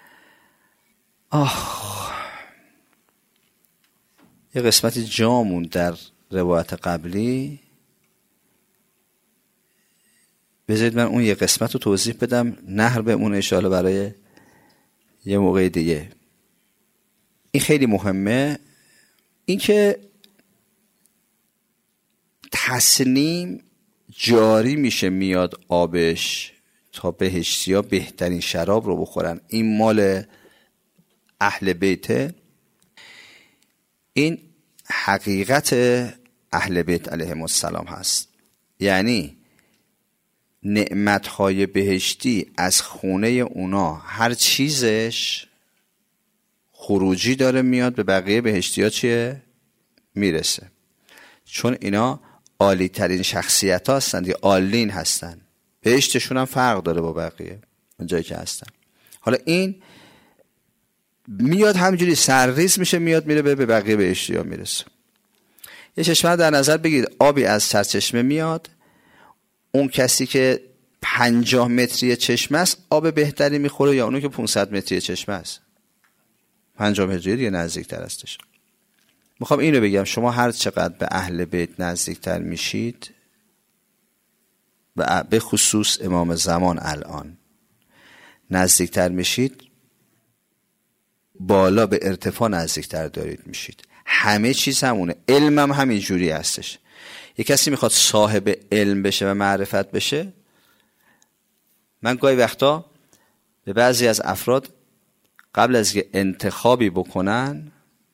Speaker 1: یه قسمتی جامون در روایت قبلی، بذارید من اون یه قسمت رو توضیح بدم، نهر به اون اشاره برای یه موقع دیگه. این خیلی مهمه، این که تصنیم جاری میشه میاد آبش تا بهشتی‌ها بهترین شراب رو بخورن. این مال اهل بیته، این حقیقت اهل بیت علیهم السلام هست. یعنی نعمتهای بهشتی از خونه اونا هر چیزش خروجی داره میاد به بقیه بهشتی ها چیه؟ میرسه. چون اینا عالی ترین شخصیت ها هستن، یا عالین هستن، بهشتشون هم فرق داره با بقیه اونجایی که هستن. حالا این میاد همینجوری سرریز میشه میاد میره به بقیه بهشتی ها میرسه. یه چشمه در نظر بگید، آبی از سرچشمه میاد، اون کسی که 50 متری چشمه است آب بهتری میخوره یا اونو که 500 متری چشمه است؟ 50 متری دیگه نزدیکتر هستش. میخوام اینو بگم، شما هر چقدر به اهل بیت نزدیکتر میشید، و به خصوص امام زمان الان نزدیکتر میشید، بالا به ارتفاع نزدیکتر دارید میشید. همه چیز همونه، علم هم همین جوری هستش. یک کسی میخواد صاحب علم بشه و معرفت بشه، من گاهی وقتا به بعضی از افراد قبل از که انتخابی بکنن،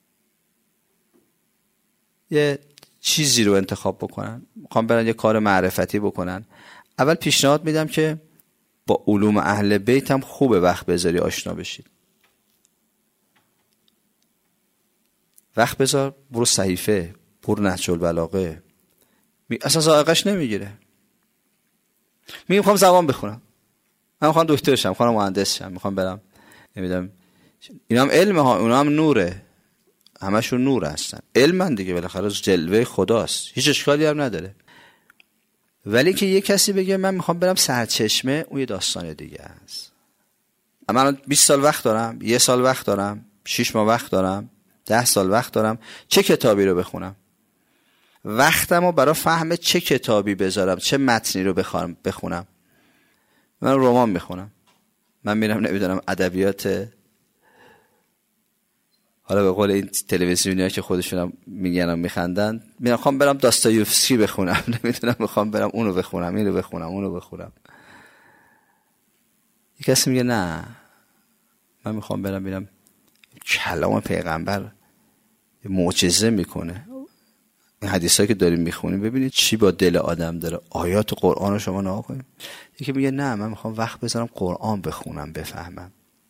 Speaker 1: یه چیزی رو انتخاب بکنن، میخوام برن یه کار معرفتی بکنن، اول پیشنهاد میدم که با علوم اهل بیت هم خوبه وقت بذاری آشنا بشید. وقت بذار، برو صحیفه، برو نهج البلاغه. اصلا ذائقه‌اش نمیگیره. میخوام زبان بخونم، من میخوام دکتر شم، میخوام مهندس شم، میخوام برم نمیدونم. اینا هم علم ها، اونا هم نوره، همشون نور هستن، علمن دیگه، بالاخره جلوه خداست، هیچ اشکالی هم نداره. ولی که یه کسی بگه من میخوام برم سرچشمه، اون یه داستان دیگه است. من 20 سال وقت دارم، 1 سال وقت دارم، 6 ماه وقت دارم، 10 سال وقت دارم، چه کتابی رو بخونم؟ وقتمو برای فهم چه کتابی بذارم؟ چه متنی رو بخونم؟ من رمان میخونم، من میرم نمیدونم ادبیات، حالا به قول این تلویزیونیا که خودشون میگن میخندن، میخوام برم داستایوفسکی بخونم، نمیدونم میخوام برم اونو بخونم، اینو بخونم، اونو بخونم. یک کسی میگه نه، من میخوام برم کلام پیغمبر معجزه میکنه. این حدیثایی که داریم میخونیم ببینید چی با دل آدم داره. آیات قرآن رو شما نگاه کنید. یکی میگه نه، من میخوام وقت بذارم قرآن بخونم بفهمم،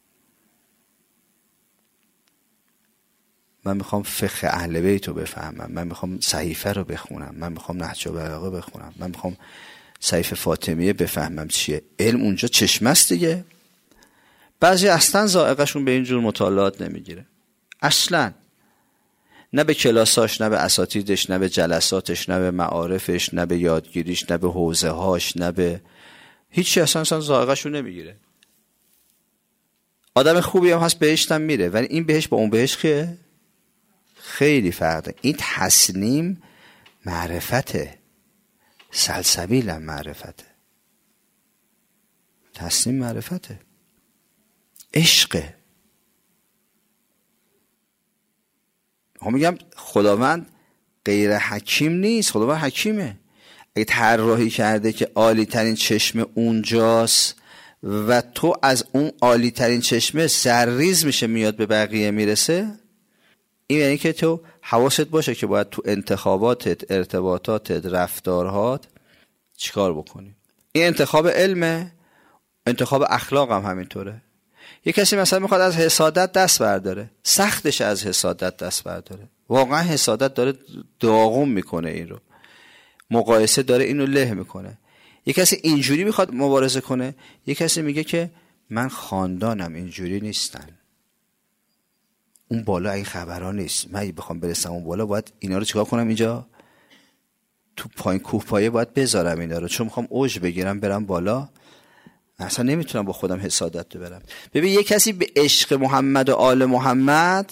Speaker 1: من میخوام فقه اهل بیت رو بفهمم، من میخوام صحیفه رو بخونم، من میخوام نهج البلاغه بخونم، من میخوام صحیفه فاطمیه بفهمم چیه. علم اونجا چشمه است دیگه. بعضی اصلا ذائقه‌شون به اینجور مطالعات نمیگیره اصلا، نه به کلاساش، نه به اساتیدش، نه به جلساتش، نه به معارفش، نه به یادگیریش، نه به حوزه هاش، نه به هیچی، اصلا ذائقه‌شون نمیگیره. آدم خوبی هم هست بهشت هم میره، ولی این بهشت با اون بهشت که خیلی فرقه. این تصنیم معرفته، سلسبیل هم معرفته، تصنیم معرفته، عشقه. هم میگم خداوند غیر حکیم نیست، خداوند حکیمه. اگه طراحی کرده که عالی ترین چشمه اونجاست و تو از اون عالی ترین چشمه سرریز میشه میاد به بقیه میرسه، این یعنی که تو حواست باشه که باید تو انتخاباتت، ارتباطاتت، رفتارهات چیکار بکنی. این انتخاب علمه، انتخاب اخلاق هم همینطوره. یه کسی مثلا میخواد از حسادت دست برداره، سختش از حسادت دست برداره، واقعا حسادت داره داغون میکنه، این رو مقایسه داره اینو له میکنه. یه کسی اینجوری میخواد مبارزه کنه، یه کسی میگه که من خاندانم اینجوری نیستن، اون بالا این خبرها نیست، من بخوام برسم اون بالا باید اینا رو چیکار کنم، اینجا تو پایین کوه پایه باید بذارم اینا رو، چون میخوام اوج بگیرم برم بالا، اصلا نمیتونم با خودم حسادت ببرم. ببین یه کسی به عشق محمد و آل محمد،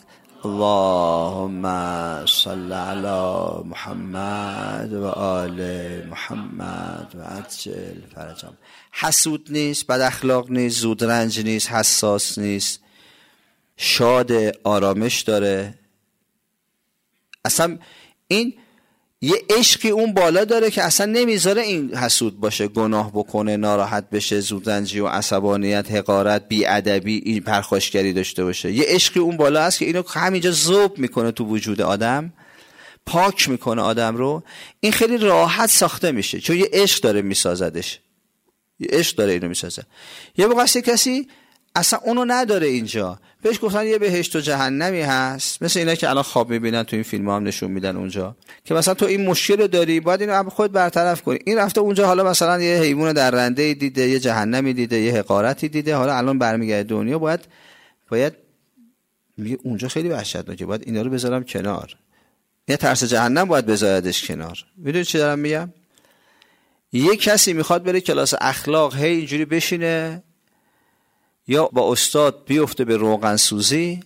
Speaker 1: اللهم صل علی محمد و آل محمد و عجل فرجهم، حسود نیست، بد اخلاق نیست، زود رنج نیست، حساس نیست، شاد، آرامش داره. اصلا این یه عشقی اون بالا داره که اصلا نمیذاره این حسود باشه، گناه بکنه، ناراحت بشه، زودرنجی و عصبانیت، حقارت، بیادبی، این پرخاشگری داشته باشه. یه عشقی اون بالا هست که اینو همینجا ذوب میکنه تو وجود آدم، پاک میکنه آدم رو. این خیلی راحت ساخته میشه چون یه عشق داره میسازدش، یه عشق داره اینو میسازه. یه موقع کسی اصلا اونو نداره، اینجا بهش گفتن یه بهشت و جهنمی هست، مثل اینا که الان خواب میبینن تو این فیلم هم نشون میدن اونجا، که مثلا تو این مشکل رو داری، باید اینو خود برطرف کنی. این رفته اونجا، حالا مثلا یه حیوان درنده دیده، یه جهنمی دیده، یه حقارتی دیده، حالا الان برمیگرده دنیا، باید میگه اونجا خیلی وحشتناکه، باید اینا رو بذارم کنار. یه ترس جهنم باید بذاردش کنار. میدونی چی دارم میگم؟ یه کسی میخواد بره کلاس اخلاق، هی اینجوری بشینه یا با استاد بیفته به روغن سوزی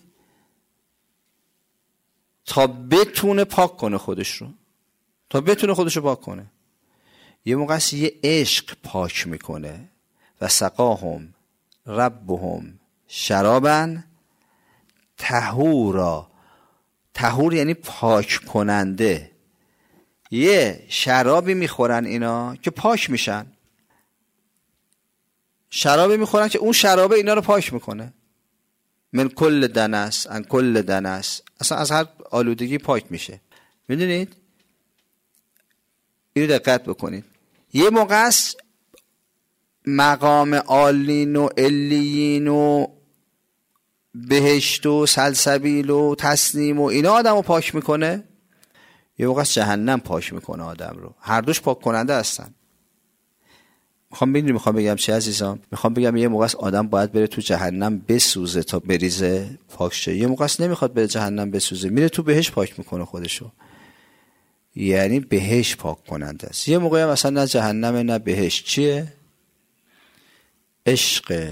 Speaker 1: تا بتونه پاک کنه خودش رو، پاک کنه. یه موقع یه عشق پاک میکنه. و سقاهم ربهم شرابا طهورا. طهور یعنی پاک کننده. یه شرابی میخورن اینا که پاک میشن، شرابی میخورن که اون شرابه اینا رو پاک میکنه. من کل دنس، ان کل دنس، اصلا از هر آلودگی پاک میشه. میدونید؟ اینو دقت بکنید. یه موقع است مقام عالین و علیین و بهشت و سلسبیل و تسنیم و اینا آدم رو پاک میکنه. یه موقع است جهنم پاک میکنه آدم رو. هر دوش پاک کننده هستن. میخوام بگم چه عزیزان؟ میخوام بگم یه موقع است آدم باید بره تو جهنم بسوزه تا بریزه پاک شه. یه موقع است نمیخواد بره جهنم بسوزه، میره تو بهشت پاک میکنه خودشو. یعنی بهشت پاک کننده است. یه موقعی هم اصلا نه جهنم نه بهشت. چیه؟ عشق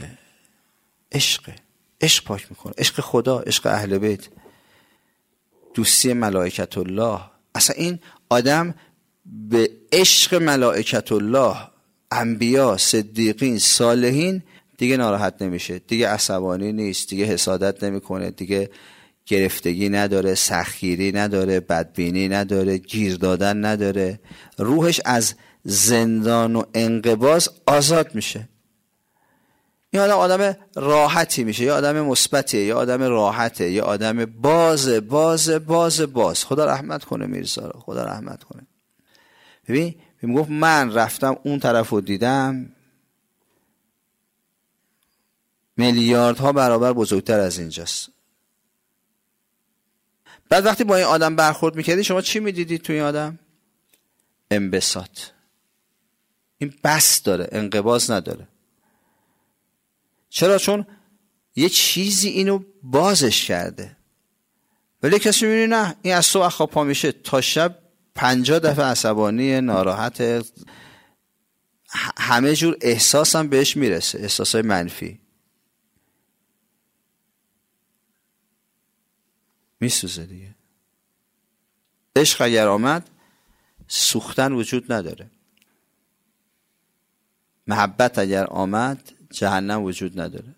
Speaker 1: پاک میکنه. عشق خدا، عشق اهل بیت، دوستی ملائکت الله. اصلا این آدم به عشق ملائکت الله، انبیا، صدیقین، صالحین دیگه ناراحت نمیشه، دیگه عصبانی نیست، دیگه حسادت نمیکنه، دیگه گرفتگی نداره، سخیری نداره، بدبینی نداره، گیر دادن نداره. روحش از زندان و انقباض آزاد میشه. این آدم راحتی میشه، یا آدم مثبتیه، یا آدم راحته، یا آدم باز. خدا رحمت کنه میرزا رو، خدا رحمت کنه. ببین میگفت من رفتم اون طرف رو دیدم، میلیاردها برابر بزرگتر از اینجاست. بعد وقتی با این آدم برخورد میکردی شما چی میدیدید توی این آدم؟ انبساط. این بس داره، انقباض نداره. چرا؟ چون یه چیزی اینو بازش کرده. ولی کسی میبینی نه، این از صبح خواب پا میشه تا شب 50 دفعه عصبانی، ناراحت، همه جور احساس هم بهش میرسه، احساسای منفی. میسوزه دیگه. عشق اگر آمد سوختن وجود نداره. محبت اگر آمد جهنم وجود نداره.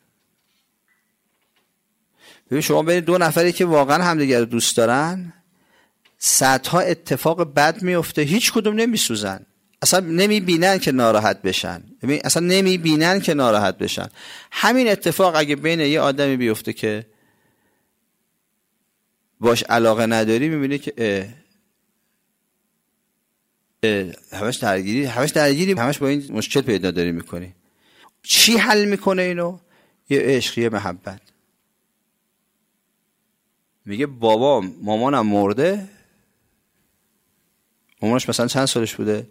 Speaker 1: ببین شما ببینید دو نفری که واقعا همدیگر رو دوست دارن، صدها اتفاق بد میفته، هیچ کدوم نمیسوزن، اصلا نمیبینن که ناراحت بشن. ببین اصلا نمیبینن که ناراحت بشن. همین اتفاق اگه بین یه آدمی بیفته که باش علاقه نداری، میبینی که همش درگیری، همش با این مشکل پیدا داری میکنی. چی حل میکنه اینو؟ یه عشق، یه محبت. میگه بابا مامانم مرده، مامانش مثلا چند سالش بوده؟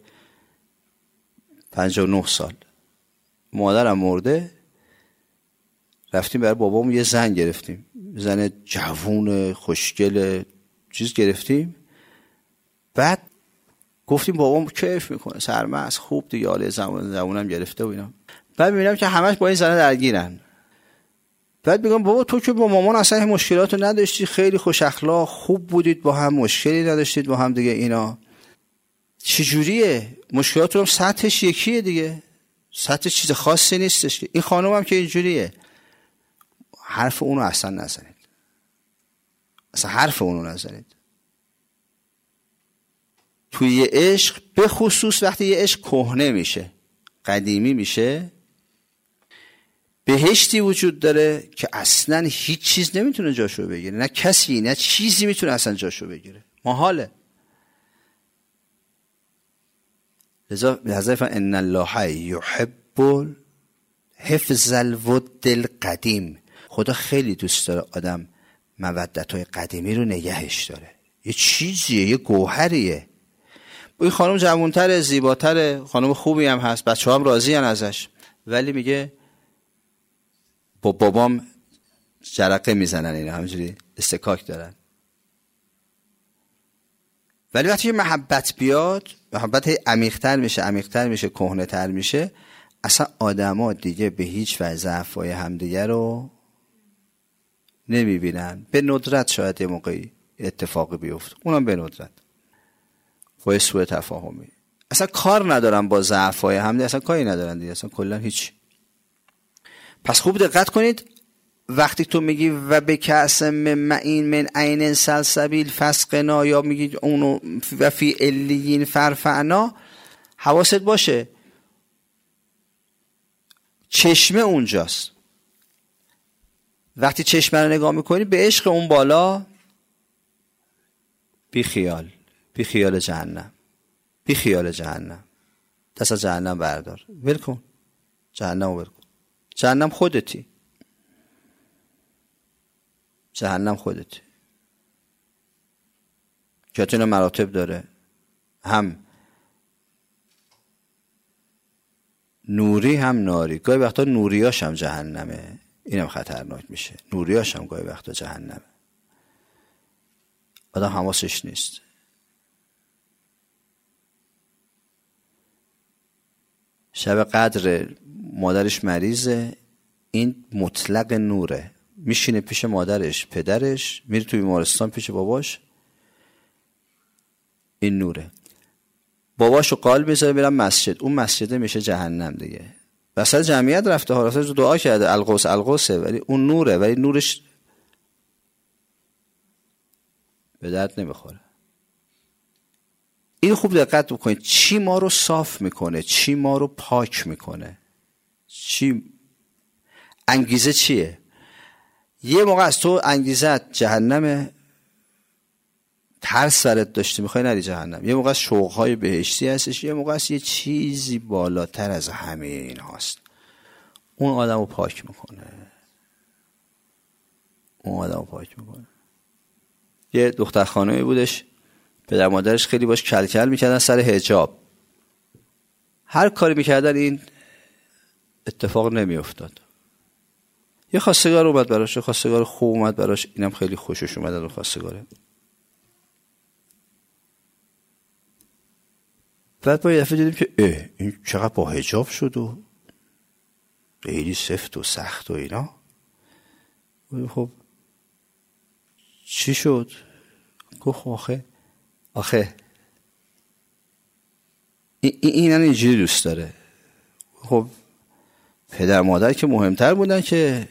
Speaker 1: 59 سال. مادرم مرده، رفتیم برای بابام یه زن گرفتیم، زن جوون خوشگل چیز گرفتیم. بعد گفتیم بابام کیف میکنه، سرمست، خوب دیگه، حاله زمونم گرفته و اینا. بعد میبینم که همش با این زنه درگیرن. بعد میگم بابا تو که با مامان اصلا مشکلاتو نداشتی، خیلی خوش اخلاق، خوب بودید با هم، مشکلی نداشتید با هم دیگه، اینا چجوریه؟ مشکلاتو هم سطحش یکیه دیگه، سطح چیز خاصی نیستش. این خانم هم که اینجوریه. حرف اونو اصلا نزنید. اصلا حرف اونو نزنید. توی یه عشق، به خصوص وقتی یه عشق کهنه میشه، قدیمی میشه، بهشتی وجود داره که اصلا هیچ چیز نمیتونه جاشو بگیره، نه کسی نه چیزی میتونه اصلا جاشو بگیره، محاله. لذا ان الله یحب حفظ الود القدیم. خدا خیلی دوست داره آدم مودت‌های قدیمی رو نگهش داره. یه چیزیه، یه گوهریه. این خانم جوان‌تره، زیباتره، خانم خوبی هم هست، بچه‌ها هم راضی ان ازش، ولی میگه با بابام جرقه میزنن، اینا همینجوری استکاک دارن. ولی وقتی محبت بیاد، محبت عمیق‌تر میشه، کهنه‌تر میشه، اصلا آدما دیگه به هیچ وجه ضعف‌های همدیگه رو نمیبینن. به ندرت شاید یه موقعی اتفاقی بیفته، اونم به ندرت، با سوء تفاهمی. اصلا کار ندارن با ضعف‌های همدیگه، اصلا کاری ندارن دیگه، اصلا کلا هیچ. پس خوب دقت کنید وقتی تو میگی و به کأس من معین من عین سلسبیل فسقنا، یا میگی اونو و فی علیین فرفعنا، حواست باشه چشمه اونجاست. وقتی چشمه رو نگاه میکنی به عشق اون بالا، بی خیال جهنم، بی خیال جهنم، دست از جهنم بردار، ول کن جهنم، ول کن. جهنم خودتی، جهنم خودتی. که اینا مراتب داره، هم نوری هم ناری. گاهی وقتا نوریاش هم جهنمه، اینم خطرناک میشه. نوریاش هم گاهی وقتا جهنمه، آدم حواسش نیست. شب قدر مادرش مریضه، این مطلق نوره، میشینه پیش مادرش، پدرش میره توی بیمارستان پیش باباش، این نوره. باباشو قال میذاره میرم مسجد، اون مسجده میشه جهنم دیگه. وسط جمعیت رفته ها، رفته دعا کرده القوسه، ولی اون نوره، ولی نورش به درد نمیخوره. این خوب دقت بکنید، چی ما رو صاف میکنه، چی ما رو پاک میکنه، چی انگیزه چیه. یه موقع از تو انگیزت جهنمه، ترس سرت داشتی میخوای نری جهنم، یه موقع از شوقهای بهشتی هستش، یه موقع از یه چیزی بالاتر از همه این هاست. اون آدمو پاک میکنه، یه دختر خانمی بودش، پدر مادرش خیلی باش کلکل میکردن سر حجاب، هر کاری میکردن این اتفاق نمیافتاد. یه خواستگار اومد براش، یه خواستگار خوب اومد براش، اینم خیلی خوشش اومد از اون خواستگاره. بعد با یه دفعه دیدیم که این چقدر با حجاب شد و خیلی سفت و سخت و اینا. خب چی شد؟ گفت آخه این اینجوری دوست داره. خب پدر مادر که مهمترن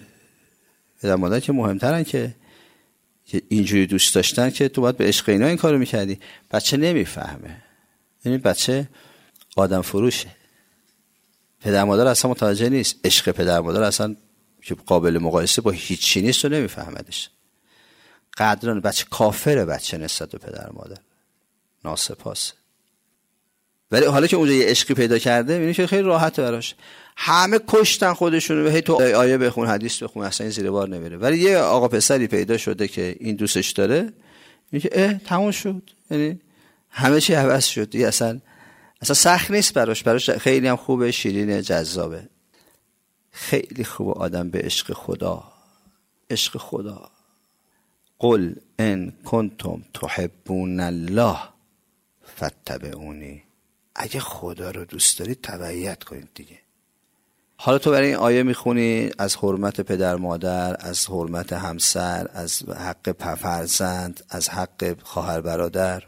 Speaker 1: که اینجوری دوست داشتن که تو باید به عشق اینا این کارو میکردی. بچه نمیفهمه، یعنی بچه آدم فروشه. پدر مادر اصلا متوجه نیست، عشق پدر مادر اصلا که قابل مقایسه با هیچی نیست و نمیفهمدش. قدران بچه کافره، بچه نسبت به پدر مادر ناسپاسه. ولی حالا که اونجا یه عشقی پیدا کرده، میبینی که خیلی راحته براش. همه کشتن خودشونو، به هی تو آیه بخون، حدیث بخون، اصلا این زیر بار نمیره. ولی یه آقا پسری پیدا شده که این دوستش داره، میگه تموم شد، یعنی همه چی عوض شد دیگه. اصلا سخت نیست براش خیلی هم خوبه، شیرینه، جذابه. خیلی خوبه آدم به عشق خدا. قل ان کنتم تحبون الله فاتبعونی. اگه خدا رو دوست دارید تبعیت کنید دیگه. حالا تو برای این آیه میخونی از حرمت پدر مادر، از حرمت همسر، از حق فرزند، از حق خواهر برادر،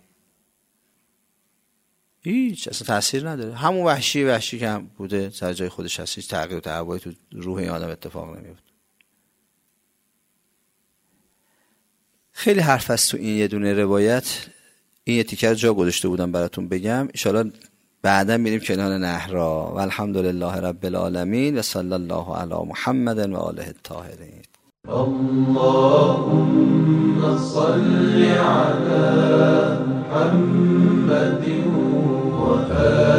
Speaker 1: هیچ اصلا تأثیر نداره. همون وحشی که هم بوده سر جای خودش هست، هیچ تغییر و تحولی تو روح این آدم اتفاق نمیفته. خیلی حرف هست تو این یه دونه روایت. این یه تیکر جا گذاشته بودم براتون بگم، انشاءالله بعدا میریم کنار نهرا. و الحمدلله رب العالمین و صلی الله علی محمد و آله الطاهرین.
Speaker 2: اللهم صل على محمد و